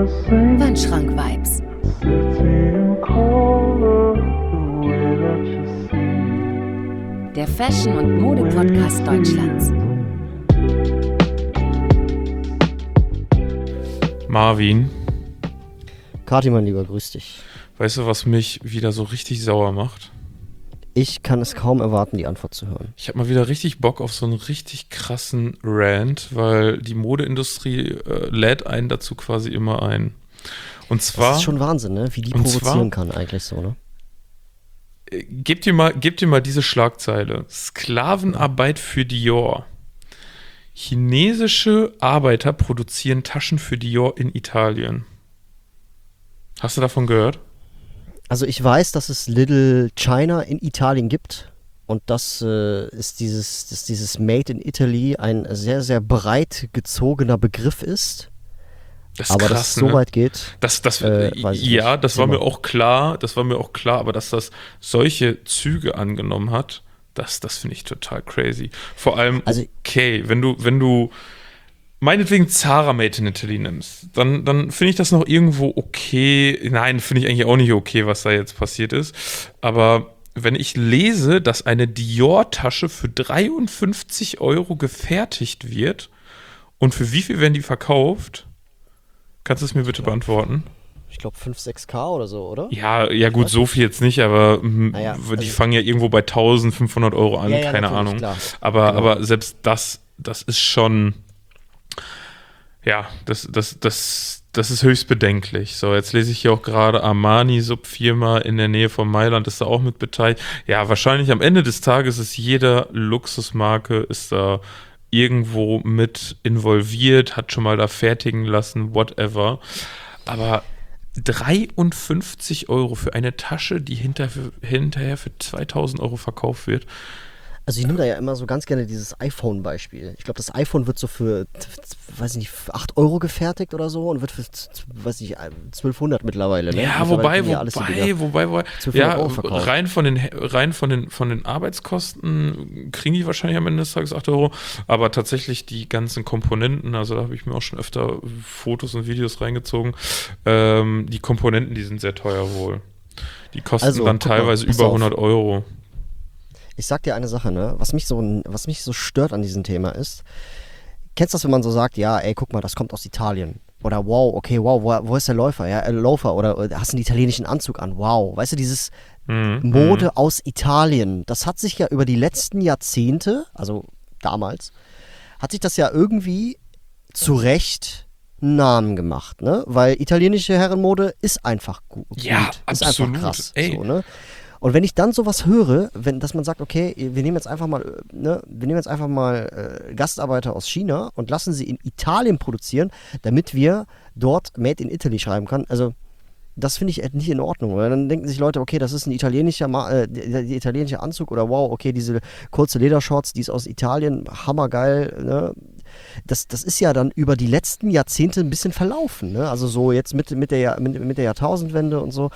Wandschrank-Vibes. Der Fashion- und Mode-Podcast Deutschlands. Marvin. Kati, mein Lieber, grüß dich. Weißt du, was mich wieder so richtig sauer macht? Ich kann es kaum erwarten, die Antwort zu hören. Ich habe mal wieder richtig Bock auf so einen richtig krassen Rant, weil die Modeindustrie lädt einen dazu quasi immer ein. Und zwar... Das ist schon Wahnsinn, ne? Wie die provozieren kann eigentlich so, ne? Gebt dir mal diese Schlagzeile. Sklavenarbeit für Dior. Chinesische Arbeiter produzieren Taschen für Dior in Italien. Hast du davon gehört? Also ich weiß, dass es Little China in Italien gibt und dass dieses Made in Italy ein sehr, sehr breit gezogener Begriff ist. Das ist aber krass, dass es so weit geht, weiß ich nicht. Das war mir auch klar, aber dass das solche Züge angenommen hat, das finde ich total crazy. Vor allem, okay, wenn du meinetwegen Zara Made in Italy nimmst, dann finde ich das noch irgendwo okay. Nein, finde ich eigentlich auch nicht okay, was da jetzt passiert ist. Aber wenn ich lese, dass eine Dior-Tasche für 53 € gefertigt wird und für wie viel werden die verkauft? Kannst du es mir bitte beantworten? Ich glaube 5, 6K oder so, oder? Ja gut, so viel jetzt nicht, aber die fangen ja irgendwo bei 1.500 € an, keine Ahnung. Klar. Aber selbst das ist schon... Ja, das ist höchst bedenklich. So, jetzt lese ich hier auch gerade Armani Subfirma in der Nähe von Mailand ist da auch mit beteiligt. Ja, wahrscheinlich am Ende des Tages ist jede Luxusmarke ist da irgendwo mit involviert, hat schon mal da fertigen lassen, whatever. Aber 53 € für eine Tasche, die hinterher für 2.000 € verkauft wird. Also ich nehme da ja immer so ganz gerne dieses iPhone-Beispiel. Ich glaube, das iPhone wird so für, weiß ich nicht, 8 € gefertigt oder so und wird für, weiß ich nicht, 1.200 mittlerweile. Ne? Ja, wobei, ja, rein von den Arbeitskosten kriegen die wahrscheinlich am Ende des Tages 8 €, aber tatsächlich die ganzen Komponenten, also da habe ich mir auch schon öfter Fotos und Videos reingezogen, die Komponenten, die sind sehr teuer wohl. Die kosten dann teilweise über 100 €. Ich sag dir eine Sache, ne? Was mich so stört an diesem Thema ist, kennst du das, wenn man so sagt, ja, ey, guck mal, das kommt aus Italien. Oder wow, okay, wow, wo ist der Läufer? Ja, Loafer oder hast einen italienischen Anzug an. Wow, weißt du, dieses Mode aus Italien, das hat sich ja über die letzten Jahrzehnte, also damals, hat sich das ja irgendwie zu Recht einen Namen gemacht, ne? Weil italienische Herrenmode ist einfach gut. Ja, ist absolut. einfach krass. Ey. So, ne? Und wenn ich dann sowas höre, dass man sagt, okay, wir nehmen jetzt einfach mal Gastarbeiter aus China und lassen sie in Italien produzieren, damit wir dort Made in Italy schreiben können. Also das finde ich nicht in Ordnung. Weil dann denken sich Leute, okay, das ist ein italienischer Anzug oder wow, okay, diese kurze Ledershorts, die ist aus Italien, hammergeil. Ne? Das ist ja dann über die letzten Jahrzehnte ein bisschen verlaufen. Ne? Also so jetzt mit der Jahrtausendwende und so.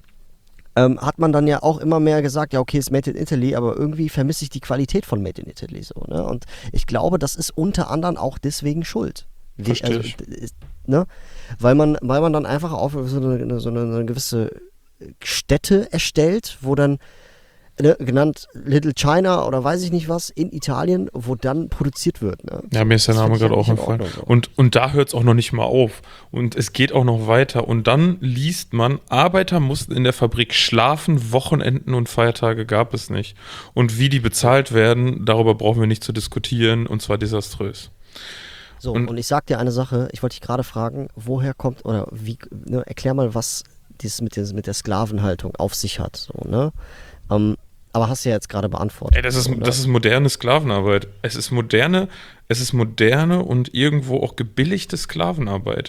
Hat man dann ja auch immer mehr gesagt, ja okay, ist Made in Italy, aber irgendwie vermisse ich die Qualität von Made in Italy so, ne? Und ich glaube, das ist unter anderem auch deswegen schuld. Ne? Weil man dann einfach auf so eine gewisse Stätte erstellt, wo dann genannt Little China oder weiß ich nicht was, in Italien, wo dann produziert wird. Ne? Ja, mir ist der Name gerade auch entfallen. Und da hört es auch noch nicht mal auf. Und es geht auch noch weiter. Und dann liest man, Arbeiter mussten in der Fabrik schlafen, Wochenenden und Feiertage gab es nicht. Und wie die bezahlt werden, darüber brauchen wir nicht zu diskutieren, und zwar desaströs. So, und ich sag dir eine Sache, ich wollte dich gerade fragen, woher kommt, oder wie, ne, erklär mal, was dieses mit der Sklavenhaltung auf sich hat. So, ne? Aber hast du ja jetzt gerade beantwortet. Ey, das ist moderne Sklavenarbeit. Es ist moderne und irgendwo auch gebilligte Sklavenarbeit.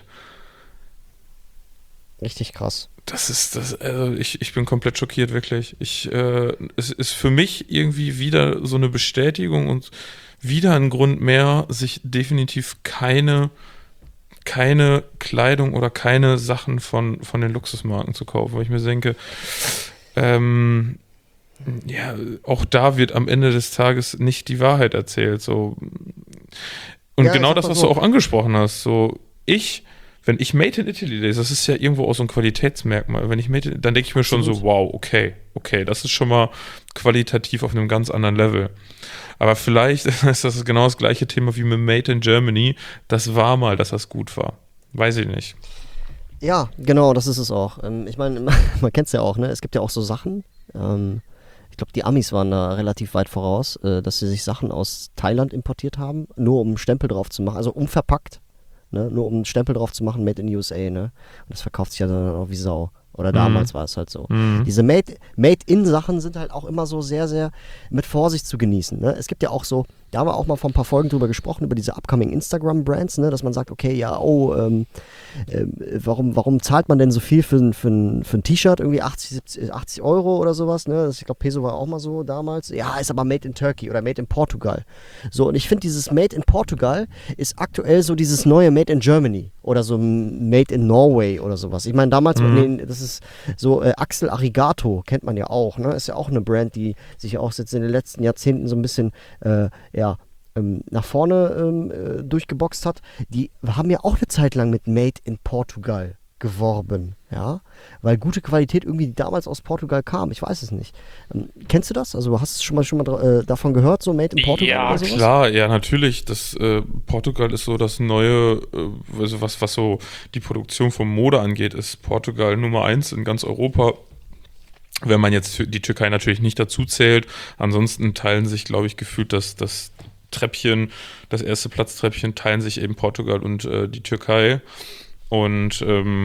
Richtig krass. Ich bin komplett schockiert, wirklich. Es ist für mich irgendwie wieder so eine Bestätigung und wieder ein Grund mehr, sich definitiv keine Kleidung oder keine Sachen von den Luxusmarken zu kaufen, weil ich mir denke, ja, auch da wird am Ende des Tages nicht die Wahrheit erzählt. So. Und ja, genau das, was du auch angesprochen hast. So, ich wenn ich Made in Italy lese, das ist ja irgendwo auch so ein Qualitätsmerkmal. Wenn ich dann denke ich mir schon so, wow, okay, das ist schon mal qualitativ auf einem ganz anderen Level. Aber vielleicht ist das genau das gleiche Thema wie mit Made in Germany. Das war mal, dass das gut war. Weiß ich nicht. Ja, genau, das ist es auch. Ich meine, man kennt es ja auch, ne? Es gibt ja auch so Sachen, ich glaube, die Amis waren da relativ weit voraus, dass sie sich Sachen aus Thailand importiert haben, nur um einen Stempel drauf zu machen, also unverpackt, ne? Nur um einen Stempel drauf zu machen, Made in USA, ne? Und das verkauft sich ja dann auch wie Sau. Oder damals war es halt so. Diese Made-in-Sachen sind halt auch immer so sehr, sehr mit Vorsicht zu genießen. Ne? Es gibt ja auch so, da haben wir auch mal vor ein paar Folgen drüber gesprochen, über diese upcoming Instagram-Brands, ne? Dass man sagt, okay, ja, warum zahlt man denn so viel für ein T-Shirt, irgendwie 80 Euro oder sowas, ne? Ich glaube, Peso war auch mal so damals. Ja, ist aber Made in Turkey oder Made in Portugal. So, und ich finde, dieses Made in Portugal ist aktuell so dieses neue Made in Germany oder so Made in Norway oder sowas. Ich meine, damals, das ist so, Axel Arigato kennt man ja auch, ne? Ist ja auch eine Brand, die sich auch jetzt in den letzten Jahrzehnten so ein bisschen, nach vorne durchgeboxt hat. Die haben ja auch eine Zeit lang mit Made in Portugal geworben, ja, weil gute Qualität irgendwie damals aus Portugal kam. Ich weiß es nicht. Kennst du das? Also hast du schon mal davon gehört, so Made in Portugal oder sowas? Ja, klar, ja, natürlich. Portugal ist so das neue, also was so die Produktion von Mode angeht, ist Portugal Nummer 1 in ganz Europa. Wenn man jetzt die Türkei natürlich nicht dazu zählt. Ansonsten teilen sich, glaube ich, gefühlt das Treppchen, das erste Platztreppchen, teilen sich eben Portugal und die Türkei. Und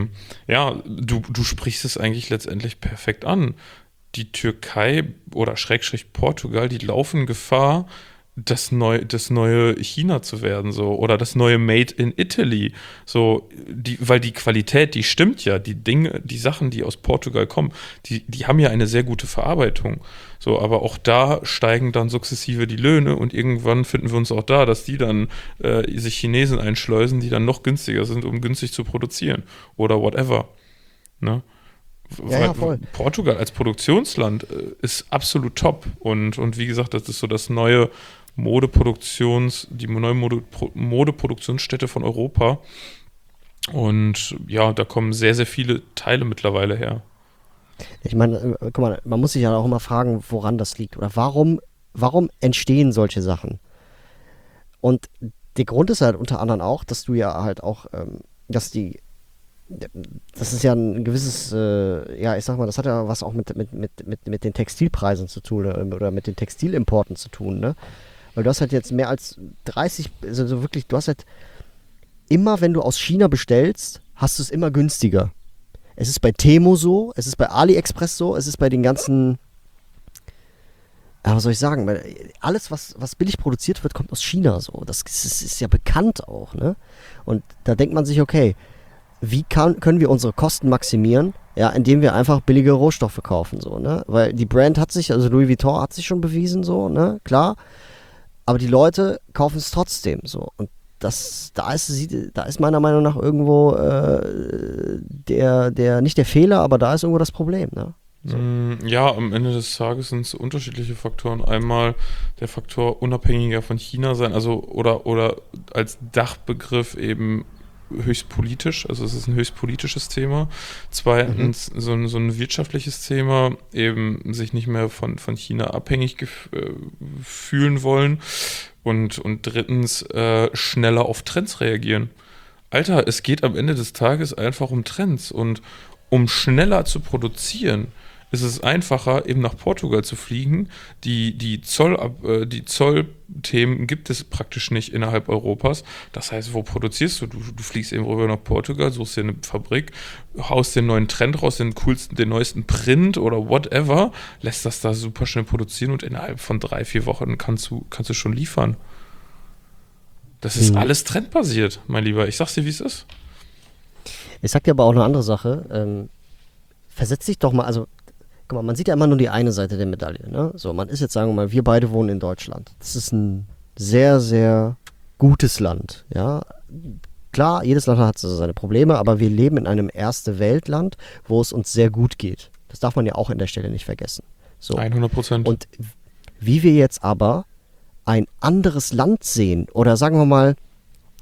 du sprichst es eigentlich letztendlich perfekt an. Die Türkei oder Schrägstrich Portugal, die laufen Gefahr, das neue China zu werden, so, oder das neue Made in Italy, so, weil die Qualität, die stimmt ja, die Sachen, die aus Portugal kommen, die haben ja eine sehr gute Verarbeitung, so, aber auch da steigen dann sukzessive die Löhne und irgendwann finden wir uns auch da, dass die dann sich Chinesen einschleusen, die dann noch günstiger sind, um günstig zu produzieren oder whatever, ne? Ja, voll. Portugal als Produktionsland ist absolut top und wie gesagt, das ist so das neue die neue Modeproduktionsstätte von Europa und ja, da kommen sehr, sehr viele Teile mittlerweile her. Ich meine, guck mal, man muss sich ja auch immer fragen, woran das liegt oder warum entstehen solche Sachen? Und der Grund ist halt unter anderem auch, dass du ja halt auch, das ist ja ein gewisses, ich sag mal, das hat ja was auch mit den Textilpreisen zu tun oder mit den Textilimporten zu tun, ne? Weil du hast halt jetzt mehr als 30, also wirklich, du hast halt immer, wenn du aus China bestellst, hast du es immer günstiger. Es ist bei Temu so, es ist bei AliExpress so, es ist bei den ganzen, was soll ich sagen, alles, was billig produziert wird, kommt aus China so. Das ist ja bekannt auch, ne? Und da denkt man sich, okay, wie können wir unsere Kosten maximieren? Ja, indem wir einfach billige Rohstoffe kaufen, so, ne? Weil die Brand also Louis Vuitton hat sich schon bewiesen, so, ne? Klar. Aber die Leute kaufen es trotzdem, so. Und da ist meiner Meinung nach irgendwo nicht der Fehler, aber da ist irgendwo das Problem, ne? So. Ja, am Ende des Tages sind es unterschiedliche Faktoren. Einmal der Faktor unabhängiger von China sein, also oder als Dachbegriff eben höchst politisch, also es ist ein höchst politisches Thema. Zweitens so ein wirtschaftliches Thema, eben sich nicht mehr von China abhängig fühlen wollen. Und drittens schneller auf Trends reagieren. Alter, es geht am Ende des Tages einfach um Trends und um schneller zu produzieren, ist es einfacher, eben nach Portugal zu fliegen. Die Zollthemen gibt es praktisch nicht innerhalb Europas. Das heißt, wo produzierst du? Du fliegst eben rüber nach Portugal, suchst dir eine Fabrik, haust den neuen Trend raus, den neuesten Print oder whatever, lässt das da super schnell produzieren und innerhalb von 3-4 Wochen kannst du schon liefern. Das ist alles trendbasiert, mein Lieber. Ich sag's dir, wie es ist. Ich sag dir aber auch eine andere Sache. Versetz dich doch mal, also guck mal, man sieht ja immer nur die eine Seite der Medaille, ne? So, man ist jetzt, sagen wir mal, wir beide wohnen in Deutschland. Das ist ein sehr, sehr gutes Land, ja. Klar, jedes Land hat so seine Probleme, aber wir leben in einem Erste-Welt-Land, wo es uns sehr gut geht. Das darf man ja auch an der Stelle nicht vergessen. So. 100%. Und wie wir jetzt aber ein anderes Land sehen, oder sagen wir mal,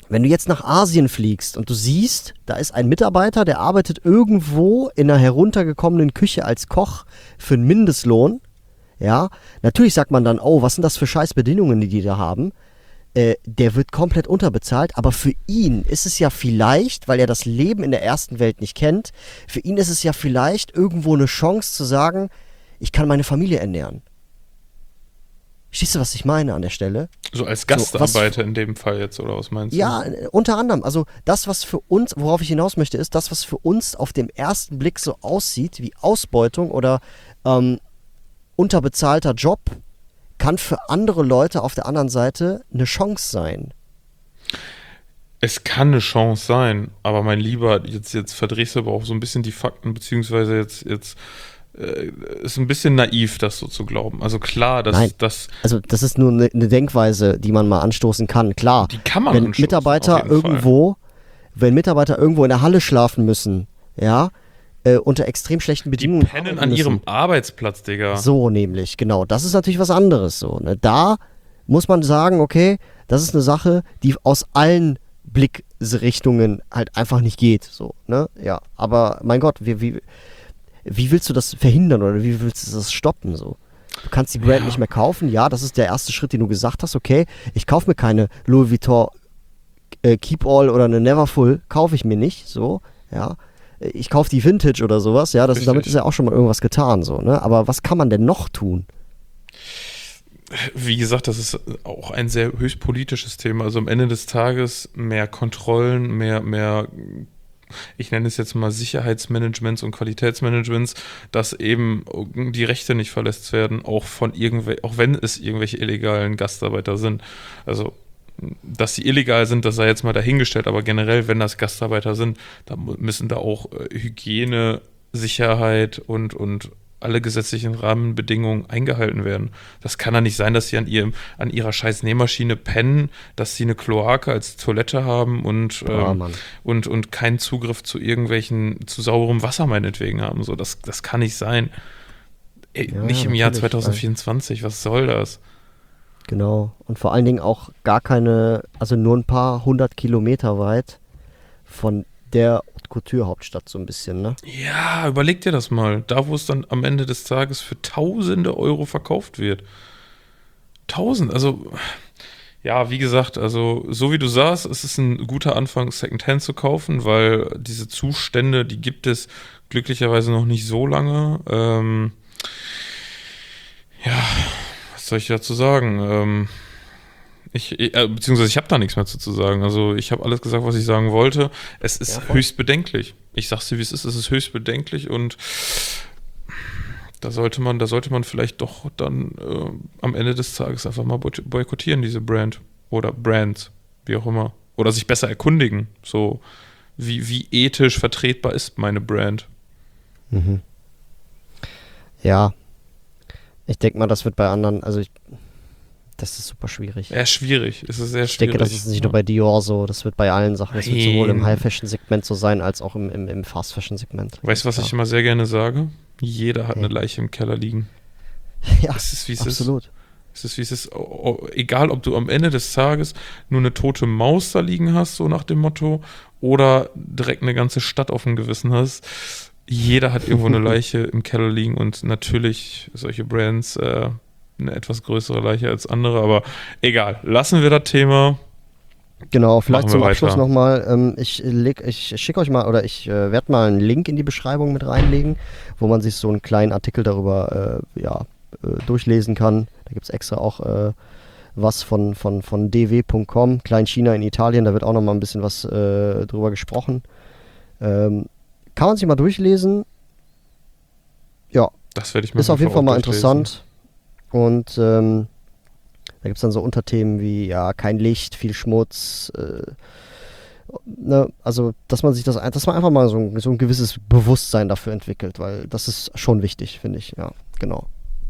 Wenn du jetzt nach Asien fliegst und du siehst, da ist ein Mitarbeiter, der arbeitet irgendwo in einer heruntergekommenen Küche als Koch für einen Mindestlohn, ja, natürlich sagt man dann, oh, was sind das für scheiß Bedingungen, die da haben? Der wird komplett unterbezahlt, aber für ihn ist es ja vielleicht, weil er das Leben in der ersten Welt nicht kennt, für ihn ist es ja vielleicht irgendwo eine Chance zu sagen, ich kann meine Familie ernähren. Verstehst du, was ich meine an der Stelle? So als Gastarbeiter in dem Fall jetzt, oder was meinst du? Ja, unter anderem. Also das, was für uns, worauf ich hinaus möchte, ist das, was für uns auf dem ersten Blick so aussieht wie Ausbeutung oder unterbezahlter Job, kann für andere Leute auf der anderen Seite eine Chance sein. Es kann eine Chance sein, aber mein Lieber, jetzt verdrehst du aber auch so ein bisschen die Fakten, beziehungsweise jetzt ist ein bisschen naiv, das so zu glauben. Also klar, Nein, also das ist nur eine Denkweise, die man mal anstoßen kann. Klar, die kann man wenn anstoßen, Mitarbeiter irgendwo in der Halle schlafen müssen, ja, unter extrem schlechten Bedingungen. Die pennen an ihrem Arbeitsplatz, Digga. So nämlich, genau. Das ist natürlich was anderes so. Ne? Da muss man sagen, okay, das ist eine Sache, die aus allen Blickrichtungen halt einfach nicht geht. So, ne? Ja, aber mein Gott, wie willst du das verhindern oder wie willst du das stoppen? So? Du kannst die Brand nicht mehr kaufen. Ja, das ist der erste Schritt, den du gesagt hast. Okay, ich kaufe mir keine Louis Vuitton Keep All oder eine Neverfull, kaufe ich mir nicht. So, ja. Ich kaufe die Vintage oder sowas, ja, damit ist ja auch schon mal irgendwas getan, so, ne? Aber was kann man denn noch tun? Wie gesagt, das ist auch ein sehr höchst politisches Thema. Also am Ende des Tages mehr Kontrollen, mehr ich nenne es jetzt mal Sicherheitsmanagements und Qualitätsmanagements, dass eben die Rechte nicht verletzt werden, auch wenn es irgendwelche illegalen Gastarbeiter sind. Also dass sie illegal sind, das sei jetzt mal dahingestellt, aber generell, wenn das Gastarbeiter sind, dann müssen da auch Hygiene, Sicherheit und alle gesetzlichen Rahmenbedingungen eingehalten werden. Das kann ja nicht sein, dass sie an ihrer scheiß Nähmaschine pennen, dass sie eine Kloake als Toilette haben und keinen Zugriff zu sauberem Wasser meinetwegen haben. So, das kann nicht sein. Nicht im Jahr 2024, was soll das? Genau. Und vor allen Dingen auch also nur ein paar 100 Kilometer weit von der Couture-Hauptstadt so ein bisschen, ne? Ja, überleg dir das mal. Da, wo es dann am Ende des Tages für Tausende Euro verkauft wird. 1000, also ja, wie gesagt, also so wie du sagst, es ist ein guter Anfang, Secondhand zu kaufen, weil diese Zustände, die gibt es glücklicherweise noch nicht so lange. Was soll ich dazu sagen? Beziehungsweise ich habe da nichts mehr zu sagen. Also ich habe alles gesagt, was ich sagen wollte. Es ist höchst bedenklich. Ich sag's dir, wie es ist höchst bedenklich und da sollte man vielleicht doch dann am Ende des Tages einfach mal boykottieren, diese Brand oder Brands, wie auch immer. Oder sich besser erkundigen, so wie ethisch vertretbar ist meine Brand. Mhm. Ja, ich denke mal, das wird bei anderen, das ist super schwierig. Ja, schwierig. Es ist sehr schwierig. Ich denke, das ist nicht nur bei Dior so, das wird bei allen Sachen, das wird sowohl im High-Fashion-Segment so sein, als auch im Fast-Fashion-Segment. Weißt du, was ich immer sehr gerne sage? Jeder hat eine Leiche im Keller liegen. Ja, es ist, wie es absolut. ist. Es ist, wie es ist. Egal, ob du am Ende des Tages nur eine tote Maus da liegen hast, so nach dem Motto, oder direkt eine ganze Stadt auf dem Gewissen hast. Jeder hat irgendwo eine Leiche im Keller liegen und natürlich solche Brands eine etwas größere Leiche als andere, aber egal. Lassen wir das Thema. Genau, vielleicht zum Abschluss nochmal, ich schicke euch mal, oder ich werde mal einen Link in die Beschreibung mit reinlegen, wo man sich so einen kleinen Artikel darüber durchlesen kann. Da gibt es extra auch was von dw.com, Kleinchina in Italien, da wird auch nochmal ein bisschen was drüber gesprochen. Kann man sich mal durchlesen. Ja, das werde ich mal ist auf jeden Fall mal interessant. Und da gibt es dann so Unterthemen wie, ja, kein Licht, viel Schmutz. Also, dass man einfach mal so ein gewisses Bewusstsein dafür entwickelt, weil das ist schon wichtig, finde ich. Ja, genau.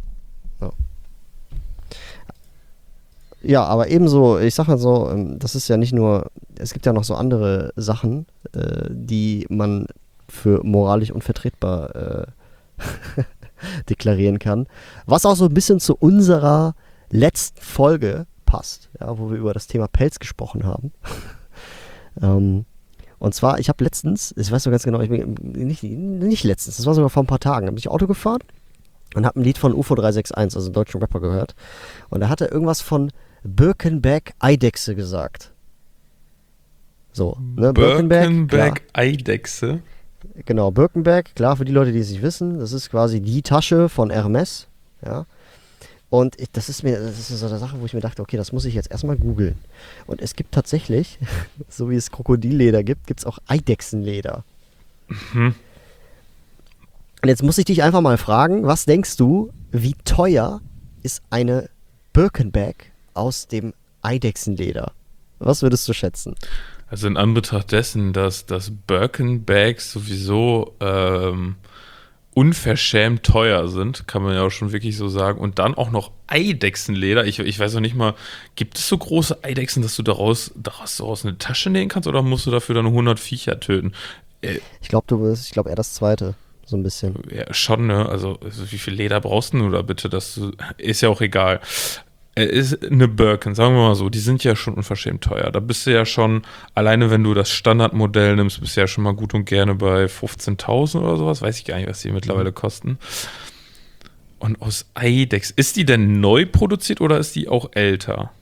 Ja, aber ebenso, ich sag mal so, das ist ja nicht nur, es gibt ja noch so andere Sachen, die man für moralisch unvertretbar deklarieren kann. Was auch so ein bisschen zu unserer letzten Folge passt, ja, wo wir über das Thema Pelz gesprochen haben. Und zwar, ich habe letztens, ich weiß noch ganz genau, nicht letztens, das war sogar vor ein paar Tagen, da bin ich Auto gefahren und habe ein Lied von UFO 361, also einen deutschen Rapper, gehört. Und da hat er irgendwas von Birkenbeck Eidechse gesagt. So, ne? Birkenbeck Eidechse. Genau, Birkenbeck, klar, für die Leute, die es nicht wissen, das ist quasi die Tasche von Hermes, ja. Und das ist so eine Sache, wo ich mir dachte, okay, das muss ich jetzt erstmal googeln. Und es gibt tatsächlich, so wie es Krokodilleder gibt, es auch Eidechsenleder. Mhm. Und jetzt muss ich dich einfach mal fragen, was denkst du, wie teuer ist eine Birkenbeck aus dem Eidechsenleder? Was würdest du schätzen? Also in Anbetracht dessen, dass Birkenbags sowieso unverschämt teuer sind, kann man ja auch schon wirklich so sagen. Und dann auch noch Eidechsenleder. Ich weiß noch nicht mal, gibt es so große Eidechsen, dass du daraus eine Tasche nähen kannst oder musst du dafür dann 100 Viecher töten? Ich glaube eher das Zweite, so ein bisschen. Ja, schon, ne? Also wie viel Leder brauchst du da bitte? Ist ja auch egal. Ist eine Birken, sagen wir mal so, die sind ja schon unverschämt teuer. Da bist du ja schon, alleine wenn du das Standardmodell nimmst, bist du ja schon mal gut und gerne bei 15.000 oder sowas. Weiß ich gar nicht, was die mittlerweile kosten. Und aus Eidechs, ist die denn neu produziert oder ist die auch älter?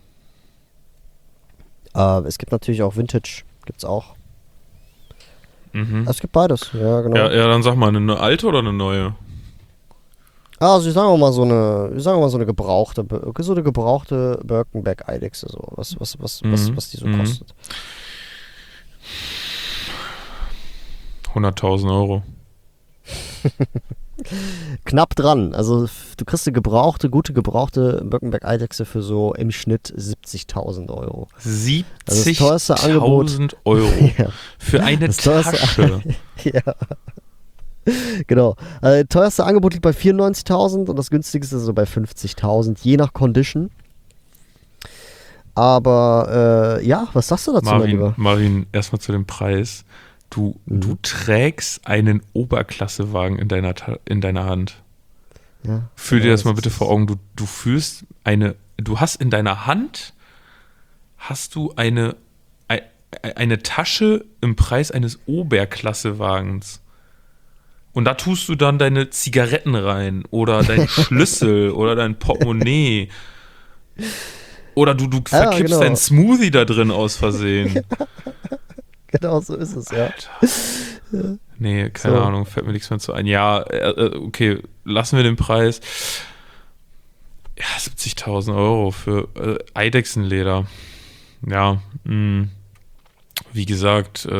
Es gibt natürlich auch Vintage, gibt's auch. Mhm. Es gibt beides, ja, genau. Ja, dann sag mal, eine alte oder eine neue? Also ich sage mal so eine gebrauchte Birkenbeck Eidechse, so, was die so kostet. 100.000 Euro. Knapp dran. Also du kriegst eine gute gebrauchte Birkenbeck Eidechse für so im Schnitt 70.000 Euro. 70.000 Euro Ja. für eine Tasche. Ja. Genau. Teuerste Angebot liegt bei 94.000 und das günstigste so bei 50.000, je nach Condition. Aber ja, was sagst du dazu, mein Lieber? Marin, erstmal zu dem Preis. Du trägst einen Oberklassewagen in deiner Hand. Ja, Fühl dir das mal bitte vor Augen. Du hast in deiner Hand eine Tasche im Preis eines Oberklassewagens. Und da tust du dann deine Zigaretten rein oder deinen Schlüssel oder dein Portemonnaie. Oder du verkippst genau. deinen Smoothie da drin aus Versehen. Genau, so ist es, ja. Alter. Nee, keine Ahnung, fällt mir nichts mehr zu ein. Ja, okay, lassen wir den Preis. Ja, 70.000 Euro für Eidechsenleder. Ja, wie gesagt,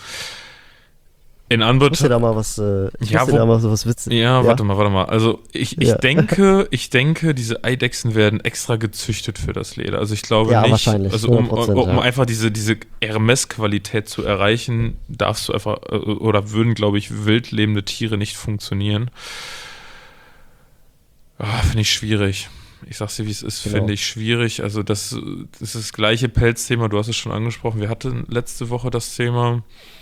in Anbetracht. Ich muss dir da mal was Witziges. Ja, warte mal. Also ich denke, diese Eidechsen werden extra gezüchtet für das Leder. Also ich glaube nicht, wahrscheinlich, also um einfach diese Hermes-Qualität zu erreichen, darfst du einfach, oder würden, glaube ich, wildlebende Tiere nicht funktionieren. Finde ich schwierig. Ich sag's dir, wie es ist, finde ich schwierig. Also das ist das gleiche Pelzthema, du hast es schon angesprochen. Wir hatten letzte Woche das Thema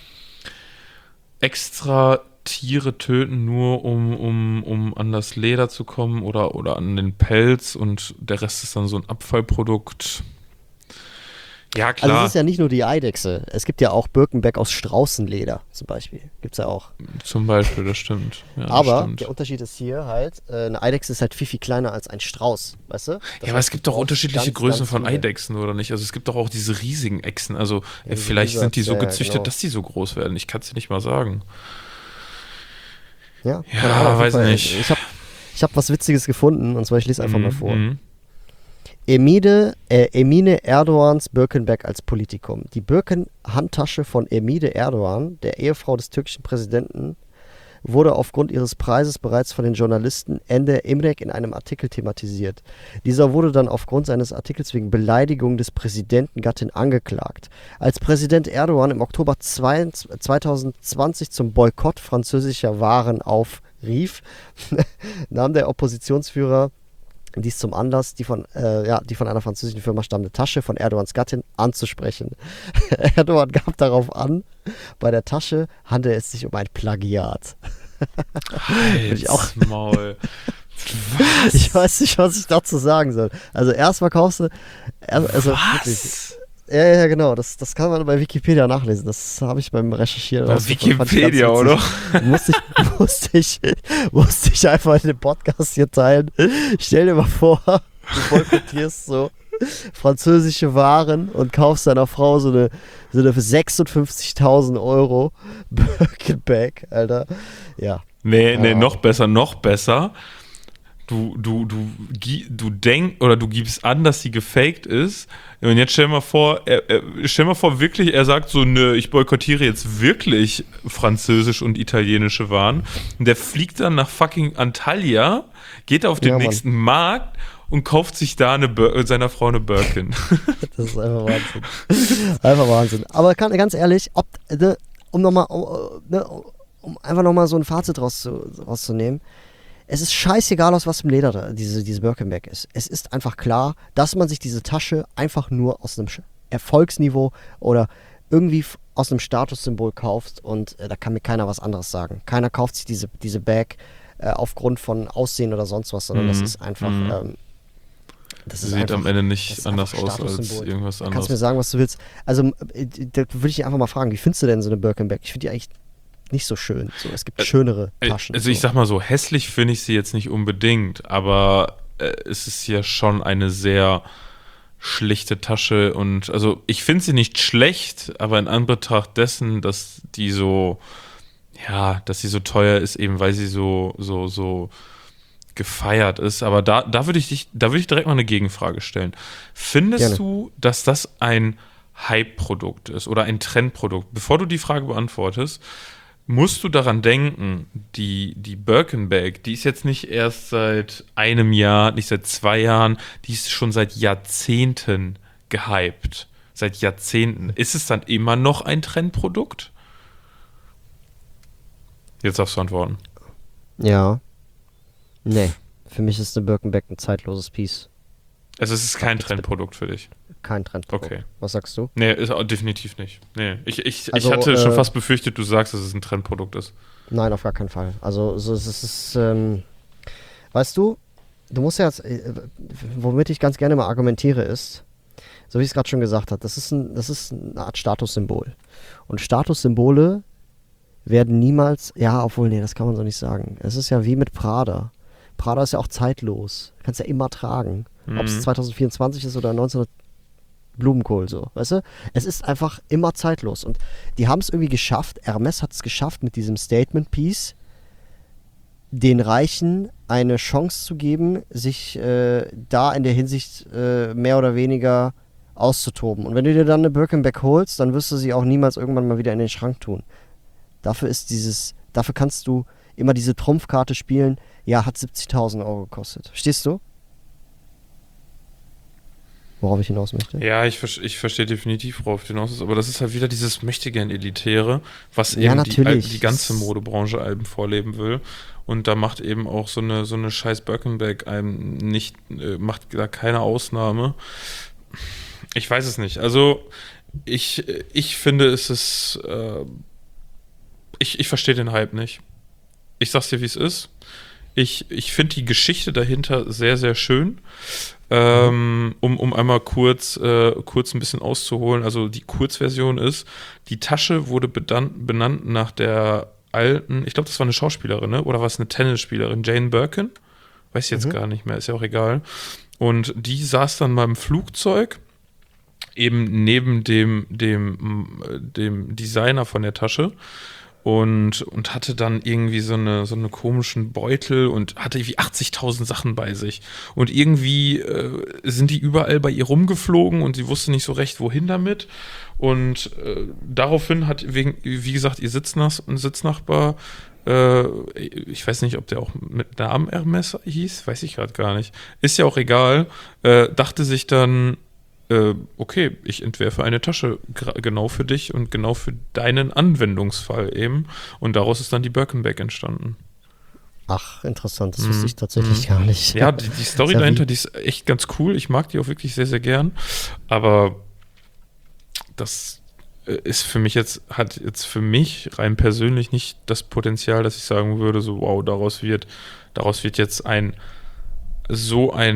extra Tiere töten, nur um an das Leder zu kommen oder an den Pelz und der Rest ist dann so ein Abfallprodukt. Ja, klar. Also es ist ja nicht nur die Eidechse. Es gibt ja auch Birkenbeck aus Straußenleder zum Beispiel. Gibt's ja auch. Zum Beispiel, das stimmt. Ja, aber der Unterschied ist hier halt, eine Eidechse ist halt viel, viel kleiner als ein Strauß, weißt du? Ja, aber es gibt doch unterschiedliche Größen von Eidechsen, oder nicht? Also es gibt doch auch diese riesigen Echsen. Also vielleicht sind die so gezüchtet, dass die so groß werden. Ich kann es dir nicht mal sagen. Ja, weiß nicht. Ich hab was Witziges gefunden, und zwar, ich lese einfach mal vor. Emine Erdogans Birkenbeck als Politikum. Die Birken-Handtasche von Emine Erdogan, der Ehefrau des türkischen Präsidenten, wurde aufgrund ihres Preises bereits von den Journalisten Ender Imrek in einem Artikel thematisiert. Dieser wurde dann aufgrund seines Artikels wegen Beleidigung des Präsidentengattin angeklagt. Als Präsident Erdogan im Oktober 2020 zum Boykott französischer Waren aufrief, nahm der Oppositionsführer dies zum Anlass, die von einer französischen Firma stammende Tasche von Erdogans Gattin anzusprechen. Erdogan gab darauf an, bei der Tasche handele es sich um ein Plagiat. Maul. Was? Ich weiß nicht, was ich dazu sagen soll. Also erst verkaufst du... Was? Ja, genau. Das kann man bei Wikipedia nachlesen. Das habe ich beim Recherchieren rausgefunden. Wikipedia, oder? Musste ich einfach in den Podcast hier teilen. Stell dir mal vor, du boykottierst so französische Waren und kaufst deiner Frau so eine für 56.000 Euro Birkenbag, Alter. Ja. Nee, noch besser. Du denkst oder du gibst an, dass sie gefaked ist. Und jetzt stell mal vor, wirklich, er sagt so, nö, ich boykottiere jetzt wirklich französisch und italienische Waren. Und der fliegt dann nach fucking Antalya, geht auf den nächsten Markt und kauft sich da seiner Frau eine Birkin. Das ist einfach Wahnsinn. Einfach Wahnsinn. Aber ganz ehrlich, um einfach nochmal so ein Fazit rauszunehmen, es ist scheißegal, aus was im Leder diese Birkenbag ist. Es ist einfach klar, dass man sich diese Tasche einfach nur aus einem Erfolgsniveau oder irgendwie aus einem Statussymbol kauft und da kann mir keiner was anderes sagen. Keiner kauft sich diese Bag aufgrund von Aussehen oder sonst was, sondern das ist einfach... das sieht einfach, am Ende nicht anders aus als irgendwas anderes. Du kannst mir sagen, was du willst. Also, da würde ich dich einfach mal fragen, wie findest du denn so eine Birkenbag? Ich finde die eigentlich nicht so schön. So, es gibt schönere Taschen. Also ich sag mal so, hässlich finde ich sie jetzt nicht unbedingt, aber es ist ja schon eine sehr schlichte Tasche und also ich finde sie nicht schlecht, aber in Anbetracht dessen, dass die so teuer ist, eben weil sie so gefeiert ist. Aber da würde ich direkt mal eine Gegenfrage stellen. Findest du, dass das ein Hype-Produkt ist oder ein Trendprodukt? Bevor du die Frage beantwortest, musst du daran denken, die Birkenbag, die ist jetzt nicht erst seit einem Jahr, nicht seit 2 Jahren, die ist schon seit Jahrzehnten gehypt. Seit Jahrzehnten. Ist es dann immer noch ein Trendprodukt? Jetzt darfst du antworten. Ja. Nee, für mich ist eine Birkenbag ein zeitloses Piece. Also es ist kein Trendprodukt für dich? Kein Trendprodukt. Okay. Was sagst du? Nee, ist auch definitiv nicht. Nee, ich hatte schon fast befürchtet, du sagst, dass es ein Trendprodukt ist. Nein, auf gar keinen Fall. Also es ist, weißt du musst ja jetzt, womit ich ganz gerne mal argumentiere ist, so wie ich es gerade schon gesagt habe, das ist eine Art Statussymbol. Und Statussymbole werden niemals, das kann man so nicht sagen. Es ist ja wie mit Prada. Prada ist ja auch zeitlos. Kannst ja immer tragen. Ob es 2024 ist oder 1900 Blumenkohl, so, weißt du? Es ist einfach immer zeitlos. Und die haben es irgendwie geschafft, Hermes hat es geschafft, mit diesem Statement-Piece den Reichen eine Chance zu geben, sich da in der Hinsicht mehr oder weniger auszutoben. Und wenn du dir dann eine Birkenbag holst, dann wirst du sie auch niemals irgendwann mal wieder in den Schrank tun. Dafür kannst du immer diese Trumpfkarte spielen, hat 70.000 Euro gekostet. Verstehst du? Worauf ich hinaus möchte? Ja, ich verstehe definitiv, worauf du hinaus ist, aber das ist halt wieder dieses Möchtegern-Elitäre, was eben die ganze Modebranche einem vorleben will. Und da macht eben auch so eine scheiß Birkenbag einem nicht, macht da keine Ausnahme. Ich weiß es nicht. Also ich finde, es ist ich verstehe den Hype nicht. Ich sag's dir, wie es ist. Ich finde die Geschichte dahinter sehr, sehr schön. Um einmal kurz ein bisschen auszuholen. Also die Kurzversion ist, die Tasche wurde benannt nach der alten, ich glaube, das war eine Schauspielerin, ne? Oder war es eine Tennisspielerin? Jane Birkin? Weiß ich jetzt gar nicht mehr, ist ja auch egal. Und die saß dann mal im Flugzeug, eben neben dem Designer von der Tasche. Und hatte dann irgendwie so eine komischen Beutel und hatte irgendwie 80.000 Sachen bei sich. Und irgendwie sind die überall bei ihr rumgeflogen und sie wusste nicht so recht, wohin damit. Und daraufhin hat, wie gesagt, ihr Sitznachbar, ich weiß nicht, ob der auch mit Namen Hermes hieß, weiß ich gerade gar nicht. Ist ja auch egal, dachte sich dann, okay, ich entwerfe eine Tasche genau für dich und genau für deinen Anwendungsfall eben. Und daraus ist dann die Birkenbag entstanden. Ach, interessant, das wusste ich tatsächlich gar nicht. Ja, die Story dahinter, die ist echt ganz cool. Ich mag die auch wirklich sehr, sehr gern. Aber das ist für mich hat jetzt für mich rein persönlich nicht das Potenzial, dass ich sagen würde, so wow, daraus wird jetzt ein